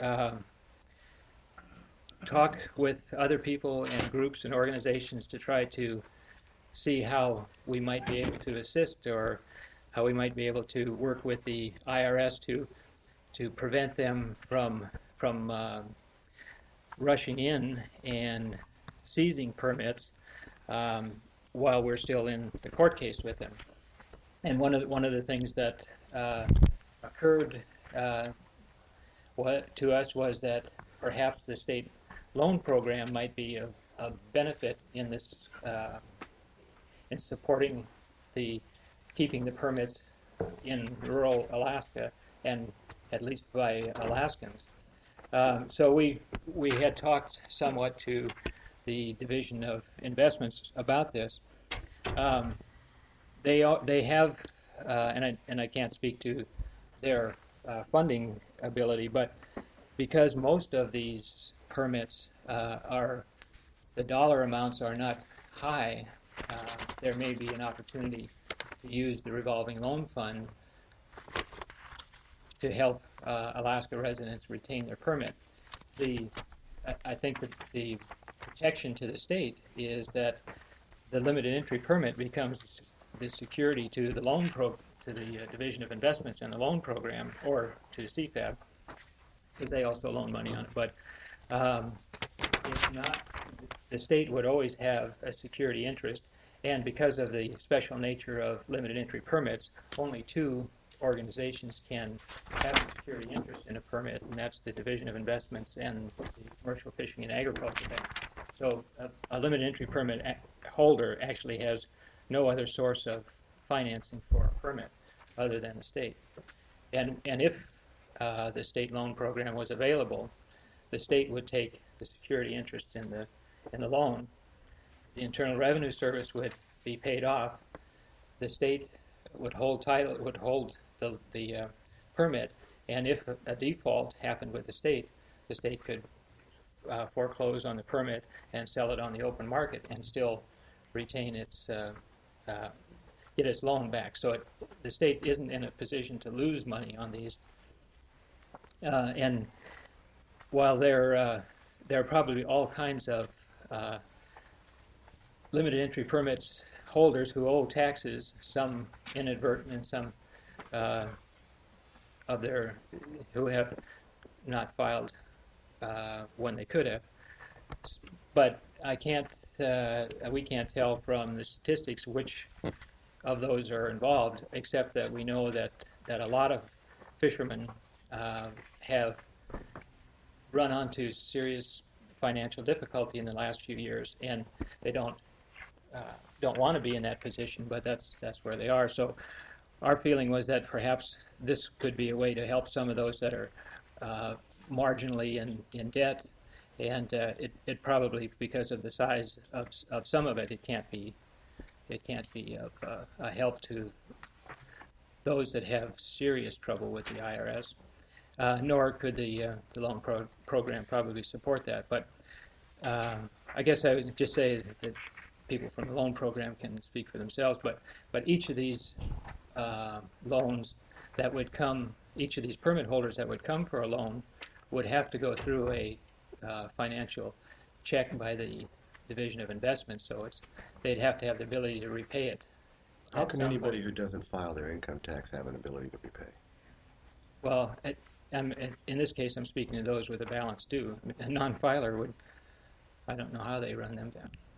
talk with other people and groups and organizations to try to see how we might be able to assist, or how we might be able to work with the IRS to prevent them from rushing in and seizing permits while we're still in the court case with them. And one of the things that occurred to us was that perhaps the state loan program might be of benefit in this in supporting keeping the permits in rural Alaska, and at least by Alaskans. So we had talked somewhat to the Division of Investments about this. They have, and I can't speak to their funding ability, but because most of these permits the dollar amounts are not high, there may be an opportunity to use the revolving loan fund to help Alaska residents retain their permit. I think that the protection to the state is that the limited entry permit becomes the security to the to the Division of Investments and the loan program, or to CFAB, because they also loan money on it. But if not, the state would always have a security interest, and because of the special nature of limited entry permits, only two organizations can have a security interest in a permit, and that's the Division of Investments and the Commercial Fishing and Agriculture Bank. So a limited entry permit holder actually has no other source of financing for a permit other than the state. And if the state loan program was available, the state would take the security interest in the loan. The Internal Revenue Service would be paid off. The state would hold title, would hold the permit, and if a default happened with the state could foreclose on the permit and sell it on the open market and still retain its get its loan back. So the state isn't in a position to lose money on these. And while there are probably all kinds of limited entry permits holders who owe taxes, some inadvertent and some who have not filed when they could have. But we can't tell from the statistics which of those are involved, except that we know that a lot of fishermen have run onto serious financial difficulty in the last few years, and they don't want to be in that position, but that's where they are. So our feeling was that perhaps this could be a way to help some of those that are marginally in debt, and it probably, because of the size of some of it, it can't be of a help to those that have serious trouble with the IRS. Nor could the loan program probably support that. But I guess I would just say that people from the loan program can speak for themselves. But each of these loans that would come, each of these permit holders that would come for a loan would have to go through a financial check by the Division of Investments. So they'd have to have the ability to repay it. How can anybody who doesn't file their income tax have an ability to repay? Well, in this case, I'm speaking to those with a balance due. A non-filer would, I don't know how they run them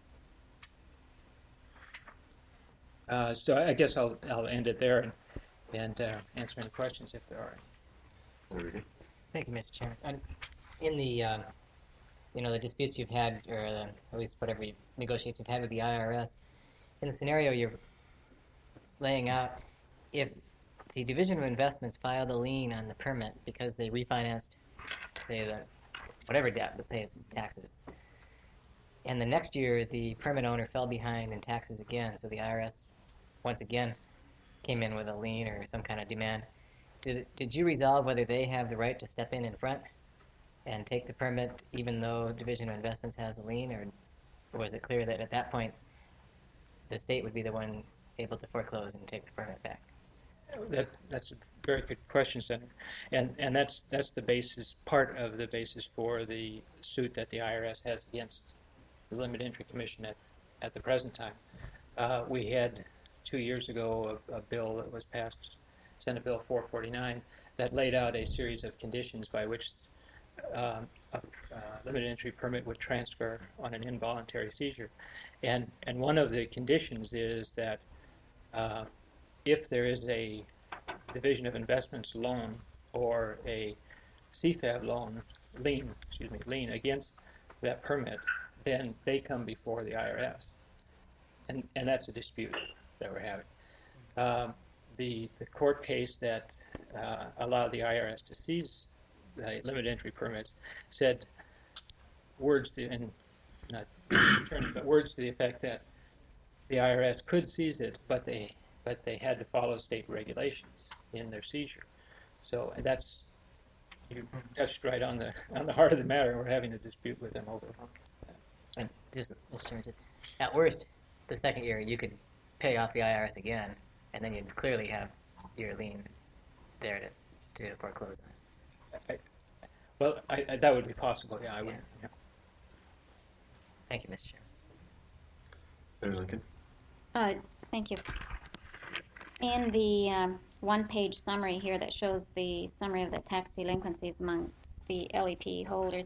down. So I guess I'll end it there and answer any questions if there are any. Thank you, Mr. Chairman. And in the the disputes you've had, or at least whatever negotiations you've had with the IRS, in the scenario you're laying out, if the Division of Investments filed a lien on the permit because they refinanced, say, whatever debt, let's say it's taxes, and the next year the permit owner fell behind in taxes again, so the IRS once again came in with a lien or some kind of demand, did you resolve whether they have the right to step in front and take the permit even though Division of Investments has a lien, or was it clear that at that point the state would be the one able to foreclose and take the permit back? That's a very good question, Senator, and that's the basis, part of the basis for the suit that the IRS has against the Limited Entry Commission at the present time. We had 2 years ago a bill that was passed, Senate Bill 449, that laid out a series of conditions by which a limited entry permit would transfer on an involuntary seizure, and one of the conditions is that if there is a Division of Investments loan or a CFAB lien against that permit, then they come before the IRS, and that's a dispute that we're having. The court case that allowed the IRS to seize the limited entry permits said words, and not words to the effect that the IRS could seize it, but they had to follow state regulations in their seizure. So that's, you touched right on the heart of the matter. We're having a dispute with them over. And just, Mr. Chairman, at worst, the second year you could pay off the IRS again, and then you'd clearly have your lien there to foreclose on it. Well, that would be possible. Yeah, I would. Yeah. Thank you, Mr. Chairman. Senator Lincoln. Thank you. In the one-page summary here that shows the summary of the tax delinquencies amongst the LEP holders,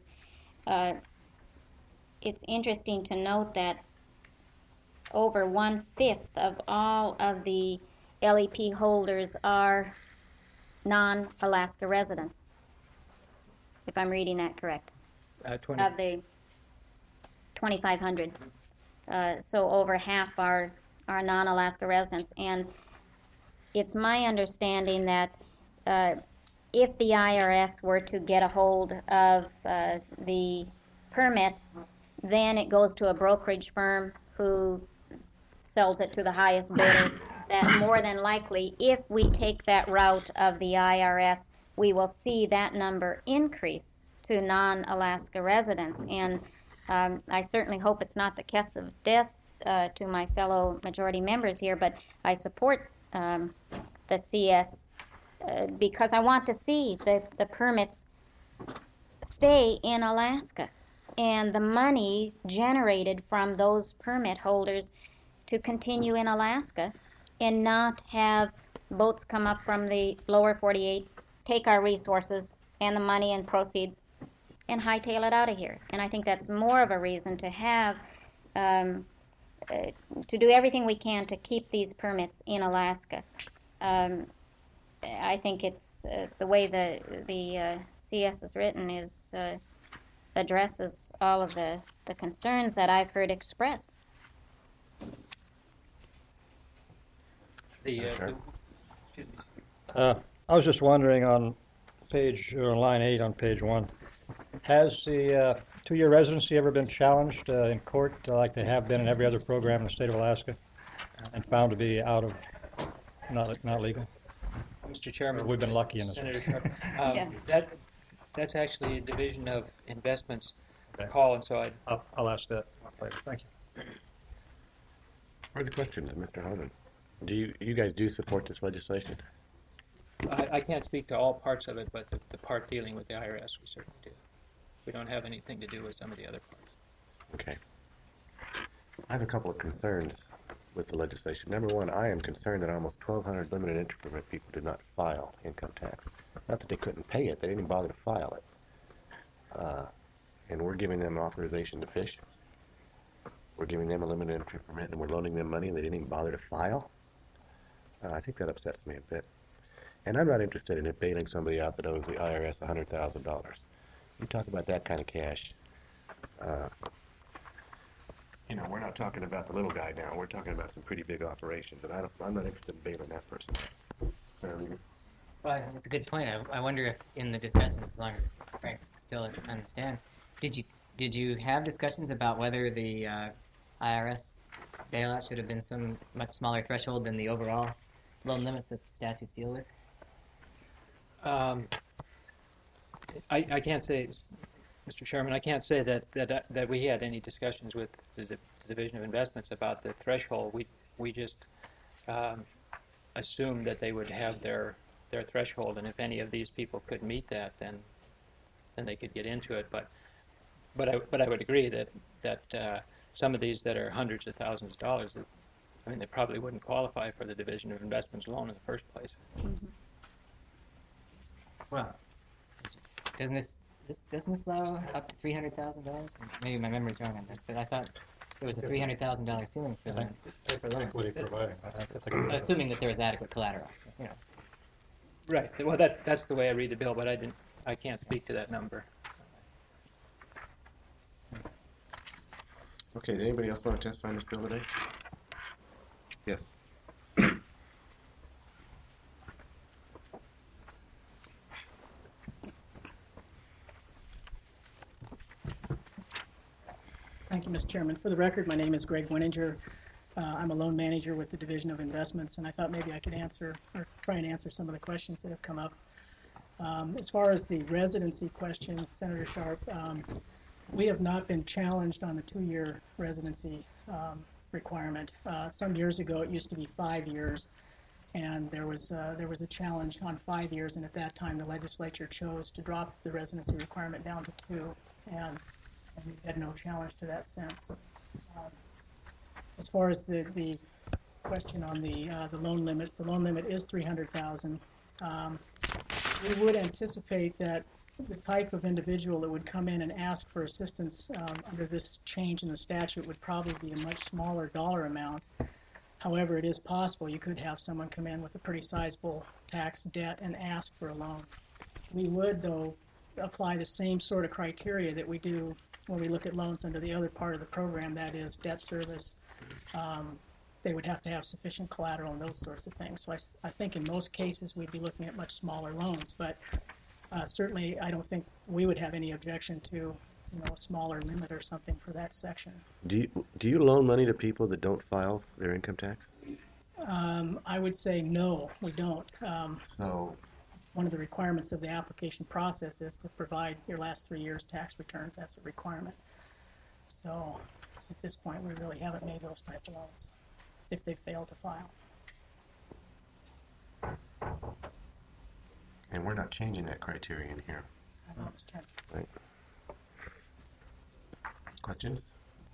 it's interesting to note that over 1/5 of all of the LEP holders are non-Alaska residents, if I'm reading that correct, of the 2,500. So over half are non-Alaska residents. And it's my understanding that if the IRS were to get a hold of the permit, then it goes to a brokerage firm who sells it to the highest bidder, that more than likely, if we take that route of the IRS, we will see that number increase to non-Alaska residents. And I certainly hope it's not the kiss of death to my fellow majority members here, but I support the CS because I want to see the permits stay in Alaska and the money generated from those permit holders to continue in Alaska and not have boats come up from the lower 48, take our resources and the money and proceeds and hightail it out of here. And I think that's more of a reason to have, to do everything we can to keep these permits in Alaska. I think it's the way the CS is written is addresses all of the concerns that I've heard expressed. I was just wondering on line 8 on page 1, has the 2-year residency ever been challenged in court like they have been in every other program in the state of Alaska and found to be not legal? Mr. Chairman, we've been lucky in this Senator one. Sharp, that's actually a Division of Investments call, and so I'll ask that later. Thank you. Further questions, Mr. Harmon? Do you guys support this legislation? I can't speak to all parts of it, but the part dealing with the IRS, we certainly do. We don't have anything to do with some of the other parts. Okay. I have a couple of concerns with the legislation. Number one, I am concerned that almost 1,200 limited entry permit people did not file income tax. Not that they couldn't pay it, they didn't even bother to file it. And we're giving them authorization to fish. We're giving them a limited entry permit, and we're loaning them money, and they didn't even bother to file. I think that upsets me a bit. And I'm not interested in bailing somebody out that owes the IRS $100,000. You talk about that kind of cash. We're not talking about the little guy now. We're talking about some pretty big operations, and I'm not interested in bailing that person. Well, that's a good point. I wonder if in the discussions, as long as Frank still understands, did you have discussions about whether the IRS bailout should have been some much smaller threshold than the overall loan limits that the statutes deal with? I can't say, Mr. Chairman, I can't say that we had any discussions with the Division of Investments about the threshold. We just assumed that they would have their threshold, and if any of these people could meet that, then they could get into it. But I would agree that some of these that are hundreds of thousands of dollars, they probably wouldn't qualify for the Division of Investments loan in the first place. Mm-hmm. Well, doesn't this allow up to $300,000? Maybe my memory's wrong on this, but I thought there was a $300,000 ceiling for loans. Assuming that there was adequate collateral. Right. Well, that's the way I read the bill, but I can't speak to that number. Okay, did anybody else want to testify on this bill today? Yes. Thank you, Mr. Chairman. For the record, my name is Greg Winninger. I'm a loan manager with the Division of Investments, and I thought maybe I could try and answer some of the questions that have come up. As far as the residency question, Senator Sharp, we have not been challenged on the 2-year residency requirement. Some years ago, it used to be 5 years, and there was a challenge on 5 years, and at that time, the legislature chose to drop the residency requirement down to 2, and we've had no challenge to that since. As far as the question on the loan limits, the loan limit is $300,000. We would anticipate that the type of individual that would come in and ask for assistance under this change in the statute would probably be a much smaller dollar amount. However, it is possible you could have someone come in with a pretty sizable tax debt and ask for a loan. We would, though, apply the same sort of criteria that we do when we look at loans under the other part of the program, that is debt service. They would have to have sufficient collateral and those sorts of things. So I think in most cases we'd be looking at much smaller loans, but certainly I don't think we would have any objection to a smaller limit or something for that section. Do you loan money to people that don't file their income tax? I would say no, we don't. So one of the requirements of the application process is to provide your last 3 years' tax returns. That's a requirement. So at this point, we really haven't made those type of loans if they fail to file. And we're not changing that criterion here. I know, Mr. Chairman. Right. Questions?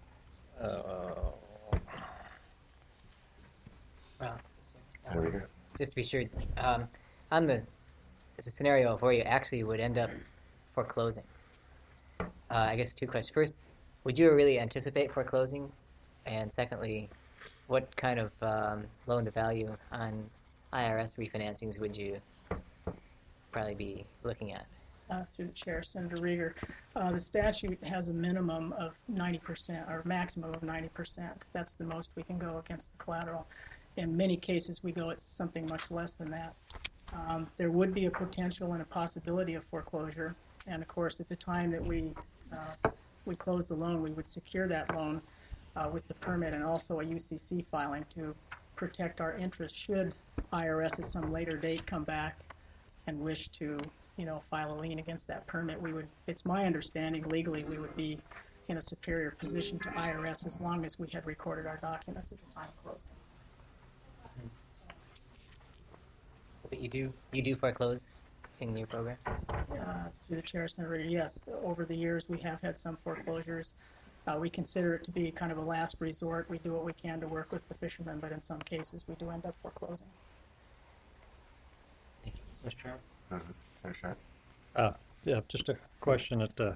Well, Senator? just to be sure, it's a scenario where you actually would end up foreclosing. I guess 2 questions. First, would you really anticipate foreclosing? And secondly, what kind of loan to value on IRS refinancings would you probably be looking at? Through the chair, Senator Rieger. The statute has a minimum of 90% or maximum of 90%. That's the most we can go against the collateral. In many cases, we go at something much less than that. There would be a potential and a possibility of foreclosure, and of course, at the time that we close the loan, we would secure that loan with the permit and also a UCC filing to protect our interest should IRS at some later date come back and wish to file a lien against that permit. It's my understanding legally we would be in a superior position to IRS as long as we had recorded our documents at the time of closing. But you do foreclose in your program? Through the chair, Senator, yes. Over the years, we have had some foreclosures. We consider it to be kind of a last resort. We do what we can to work with the fishermen, but in some cases, we do end up foreclosing. Thank you. Mr. Chairman? Senator Sharp? Yeah, just a question that,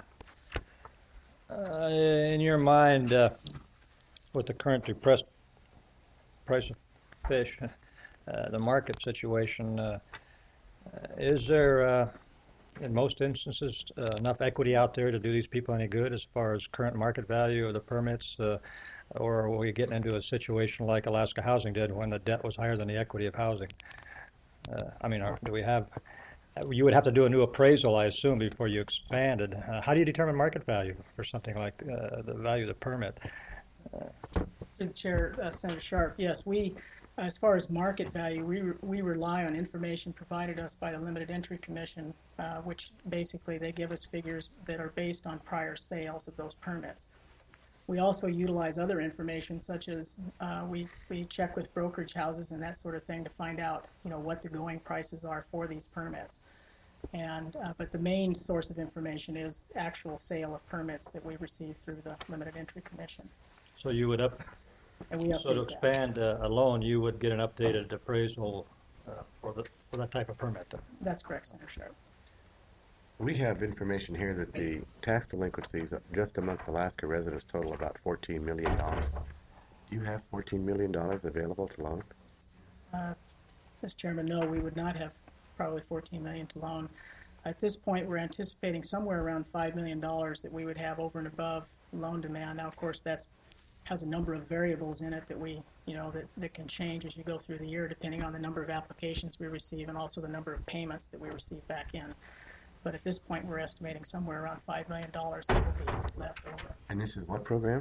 in your mind, with the current depressed price of fish, the market situation, is there, in most instances, enough equity out there to do these people any good as far as current market value of the permits, or are we getting into a situation like Alaska Housing did when the debt was higher than the equity of housing? Do we have? You would have to do a new appraisal, I assume, before you expanded. How do you determine market value for something like the value of the permit? Through the chair, Senator Sharp, yes, as far as market value, we rely on information provided us by the Limited Entry Commission, which basically they give us figures that are based on prior sales of those permits. We also utilize other information, such as we check with brokerage houses and that sort of thing to find out, what the going prices are for these permits. But the main source of information is actual sale of permits that we receive through the Limited Entry Commission. So you would to expand a loan, you would get an updated appraisal for that type of permit. That's correct, Senator Sharp. We have information here that the tax delinquencies just amongst Alaska residents total about $14 million. Do you have $14 million available to loan? Mr. Chairman, no, we would not have probably $14 million to loan. At this point, we're anticipating somewhere around $5 million that we would have over and above loan demand. Now, of course, that has a number of variables in it that that can change as you go through the year, depending on the number of applications we receive and also the number of payments that we receive back in. But at this point, we're estimating somewhere around $5 million that will be left over. And this is what program?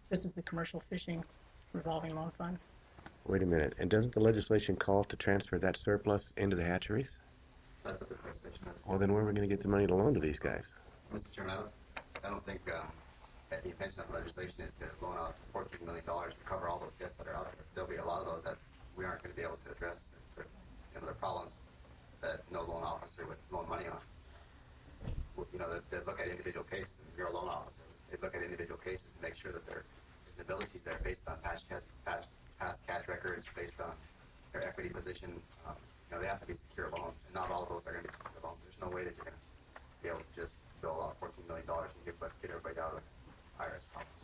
This is the commercial fishing revolving loan fund. Wait a minute. And doesn't the legislation call to transfer that surplus into the hatcheries? That's what this legislation is. Well, then where are we going to get the money to loan to these guys? Mr. Chairman, I don't think that the intention of the legislation is to loan out $14 million to cover all those debts that are out there. There'll be a lot of those that we aren't going to be able to address. The problems that no loan officer would loan money on. They look at individual cases, and if you're a loan officer, they look at individual cases and make sure that there's an ability there based on past cash records, based on their equity position. They have to be secure loans, and not all of those are going to be secure loans. There's no way that you're going to be able to just bill out $14 million and get everybody out of IRS problems.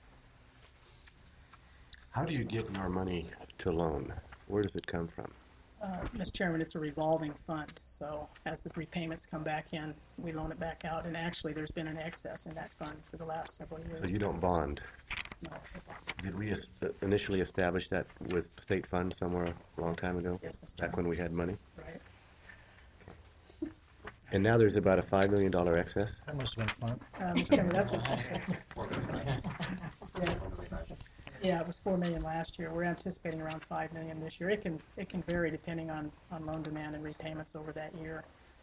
How do you get your money to loan? Where does it come from? Mr. Chairman, it's a revolving fund, so as the repayments come back in, we loan it back out, and actually there's been an excess in that fund for the last several years. So you don't bond? No. Did we initially establish that with state funds somewhere a long time ago? Yes, Mr. Back when we had money? Right. And now there's about a $5 million excess? That must have been fun. Mr. Chairman, that's what... Yeah, it was $4 million last year. We're anticipating around $5 million this year. It can vary depending on loan demand and repayments over that year.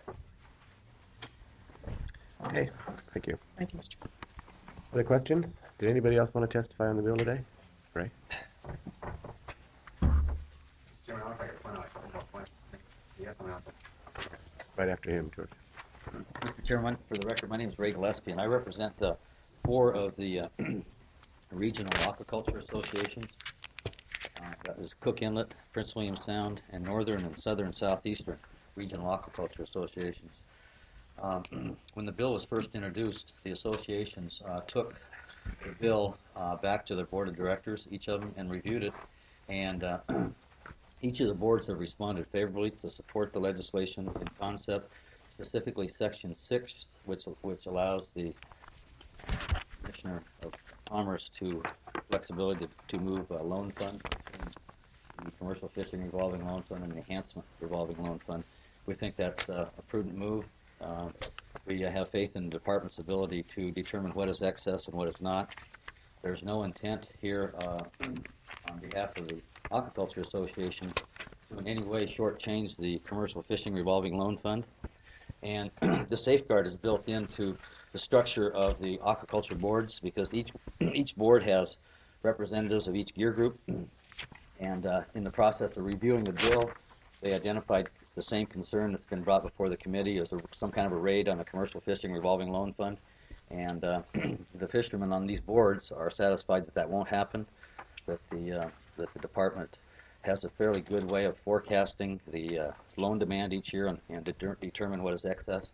Okay, thank you. Thank you, Mr. Chairman. Other questions? Did anybody else want to testify on the bill today? Ray? Mr. Chairman, I want to make a point on a couple more points. Yes, someone else. Right after him, George. Mr. Chairman, for the record, my name is Ray Gillespie, and I represent 4 of the regional aquaculture associations. That is Cook Inlet, Prince William Sound, and Northern and Southern Southeastern regional aquaculture associations. When the bill was first introduced, the associations took the bill back to their board of directors, each of them, and reviewed it. And each of the boards have responded favorably to support the legislation in concept, specifically Section 6, which allows the Commissioner of Commerce to flexibility to move a loan fund between the commercial fishing revolving loan fund and the enhancement revolving loan fund. We think that's a prudent move. We have faith in the department's ability to determine what is excess and what is not. There's no intent here on behalf of the Aquaculture Association to in any way shortchange the commercial fishing revolving loan fund. And the safeguard is built into the structure of the aquaculture boards because each board has representatives of each gear group. And in the process of reviewing the bill, they identified the same concern that's been brought before the committee as some kind of a raid on a commercial fishing revolving loan fund. And the fishermen on these boards are satisfied that that won't happen, that the department has a fairly good way of forecasting the loan demand each year and determine what is excess.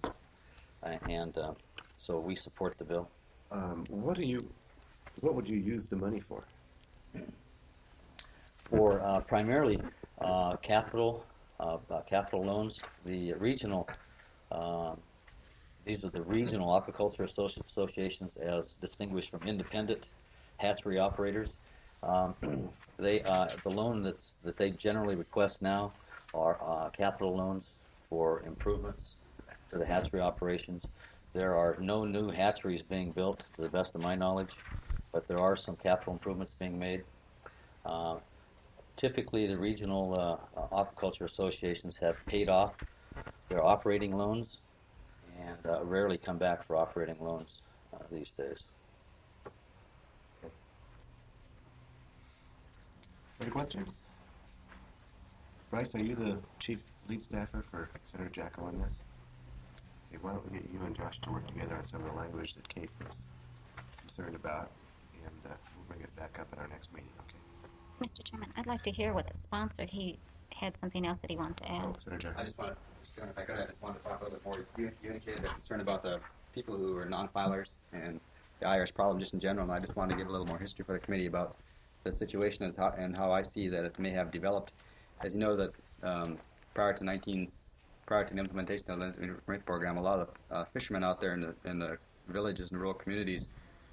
So we support the bill. What would you use the money for? For primarily capital loans. The regional these are the regional aquaculture associations as distinguished from independent hatchery operators. The loan that they generally request now are capital loans for improvements to the hatchery operations. There are no new hatcheries being built, to the best of my knowledge, but there are some capital improvements being made. Typically, the regional aquaculture associations have paid off their operating loans and rarely come back for operating loans these days. Any questions? Bryce, are you the chief lead staffer for Senator Jacko on this? Okay, why don't we get you and Josh to work together on some of the language that Kate was concerned about, and we'll bring it back up at our next meeting, okay? Mr. Chairman, I'd like to hear what the sponsor, he had something else that he wanted to add. Oh, Senator Jacko. I just wanted to talk a little bit more. You indicated a concern about the people who are non-filers and the IRS problem just in general, and I just wanted to give a little more history for the committee about the situation and how I see that it may have developed. As you know, that prior to the implementation of the Limited Permit Program, a lot of the fishermen out there in the villages and rural communities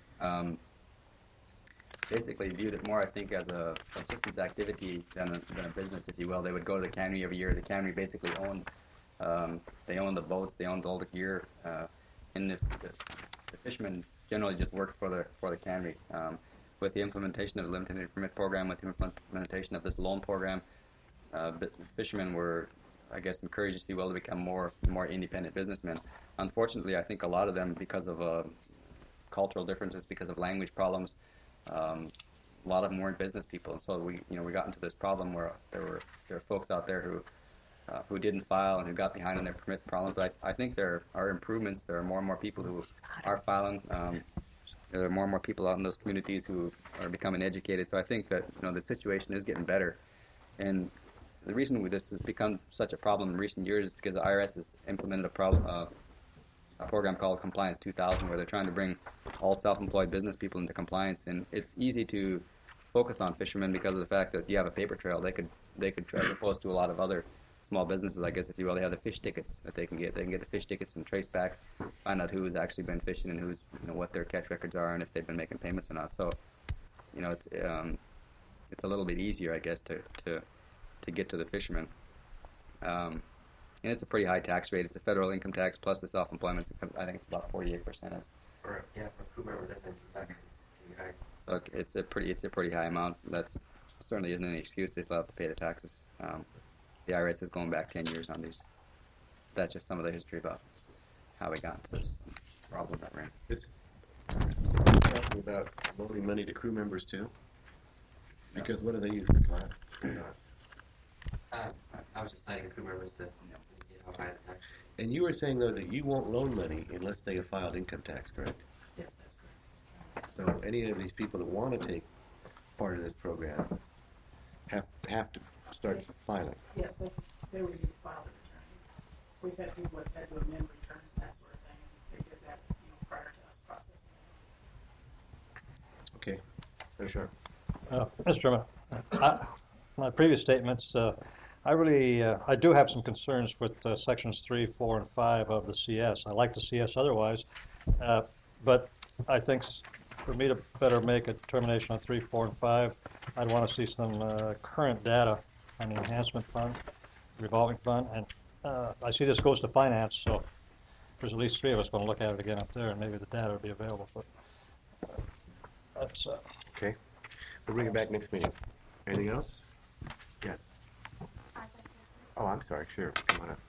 basically viewed it more, I think, as a subsistence activity than a business, if you will. They would go to the cannery every year. The cannery basically owned the boats, they owned all the gear, and the fishermen generally just worked for the cannery. with the implementation of the limited entry permit program, with the implementation of this loan program, fishermen were, I guess, encouraged, if you will, to become more independent businessmen. Unfortunately, I think a lot of them, because of cultural differences, because of language problems, a lot of them weren't business people, and so we got into this problem where there were folks out there who didn't file and who got behind on their permit problems. But I think there are improvements. There are more and more people who are filing. There are more and more people out in those communities who are becoming educated. So I think that the situation is getting better. And the reason this has become such a problem in recent years is because the IRS has implemented a program called Compliance 2000, where they're trying to bring all self-employed business people into compliance. And it's easy to focus on fishermen because of the fact that you have a paper trail. They could trail, as opposed to a lot of other small businesses, I guess, if you will. They have the fish tickets that they can get. They can get the fish tickets and trace back, find out who has actually been fishing and who's, what their catch records are and if they've been making payments or not. So, it's a little bit easier, I guess, to get to the fishermen. And it's a pretty high tax rate. It's a federal income tax plus the self-employment. I think it's about 48%. For crew member, that's taxes. So it's a pretty high amount. That's certainly isn't any excuse. They still have to pay the taxes. The IRS is going back 10 years on these. That's just some of the history about how we got into this problem that we're in. It's talking about loaning money to crew members too. Because what do they use for class? I was just citing crew members to how high the tax. And you were saying though that you won't loan money unless they have filed income tax, correct? Yes, that's correct. So any of these people that want to take part of this program have to start filing. Yes, they would need to file the return. We've had people that had to amend returns and that sort of thing, and they did that, prior to us processing. Okay, very sure. Mr. Chairman, my previous statements, I do have some concerns with sections 3, 4, and 5 of the CS. I like the CS otherwise, but I think for me to better make a determination on 3, 4, and 5, I'd want to see some current data on the enhancement fund, revolving fund, and I see this goes to finance, so there's at least 3 of us going to look at it again up there, and maybe the data will be available. But that's okay. We'll bring it back next meeting. Anything else? Yes. Oh, I'm sorry. Sure. Come on up.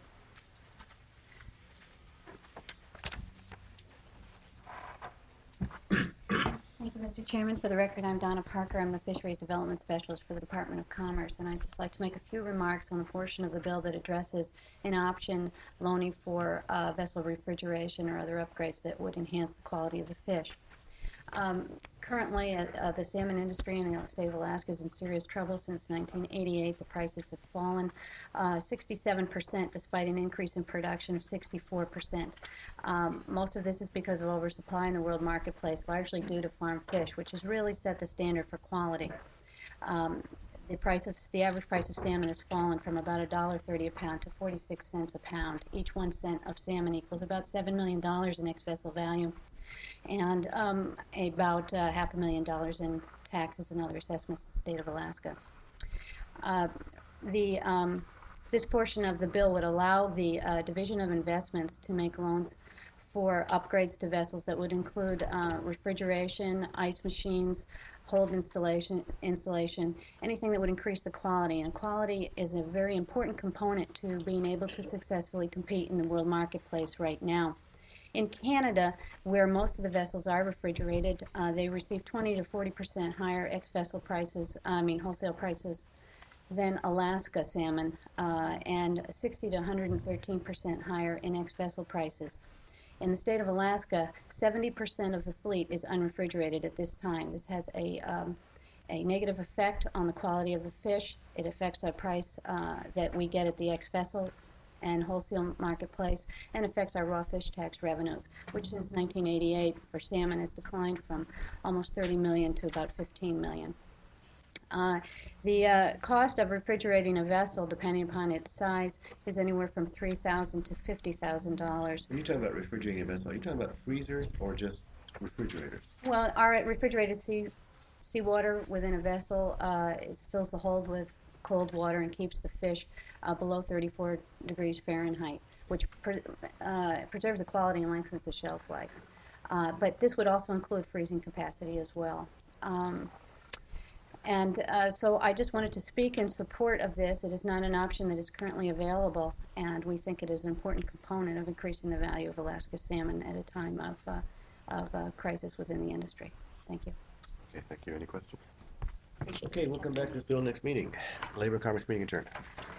Thank you, Mr. Chairman. For the record, I'm Donna Parker. I'm the Fisheries Development Specialist for the Department of Commerce, and I'd just like to make a few remarks on the portion of the bill that addresses an option loaning for vessel refrigeration or other upgrades that would enhance the quality of the fish. Currently, the salmon industry in the state of Alaska is in serious trouble. Since 1988, the prices have fallen 67%, despite an increase in production of 64%. Most of this is because of oversupply in the world marketplace, largely due to farm fish, which has really set the standard for quality. The average price of salmon has fallen from about $1.30 a pound to 46 cents a pound. Each 1 cent of salmon equals about $7 million in ex-vessel value, and about $500,000 in taxes and other assessments to the state of Alaska. This portion of the bill would allow the Division of Investments to make loans for upgrades to vessels that would include refrigeration, ice machines, hold installation, anything that would increase the quality. And quality is a very important component to being able to successfully compete in the world marketplace right now. In Canada, where most of the vessels are refrigerated, they receive 20 to 40% higher ex-vessel prices, wholesale prices, than Alaska salmon, and 60 to 113% higher in ex-vessel prices. In the state of Alaska, 70% of the fleet is unrefrigerated at this time. This has a negative effect on the quality of the fish. It affects our price that we get at the ex-vessel and wholesale marketplace, and affects our raw fish tax revenues, which since 1988 for salmon has declined from almost 30 million to about 15 million. The cost of refrigerating a vessel, depending upon its size, is anywhere from $3,000 to $50,000. When you talk about refrigerating a vessel, are you talking about freezers or just refrigerators? Well, our refrigerated seawater within a vessel fills the hold with cold water and keeps the fish below 34 degrees Fahrenheit, which preserves the quality and lengthens the shelf life. But this would also include freezing capacity as well. So I just wanted to speak in support of this. It is not an option that is currently available, and we think it is an important component of increasing the value of Alaska salmon at a time of crisis within the industry. Thank you. Okay, thank you. Any questions? Okay, we'll come back to this bill next meeting. Labor and Commerce meeting adjourned.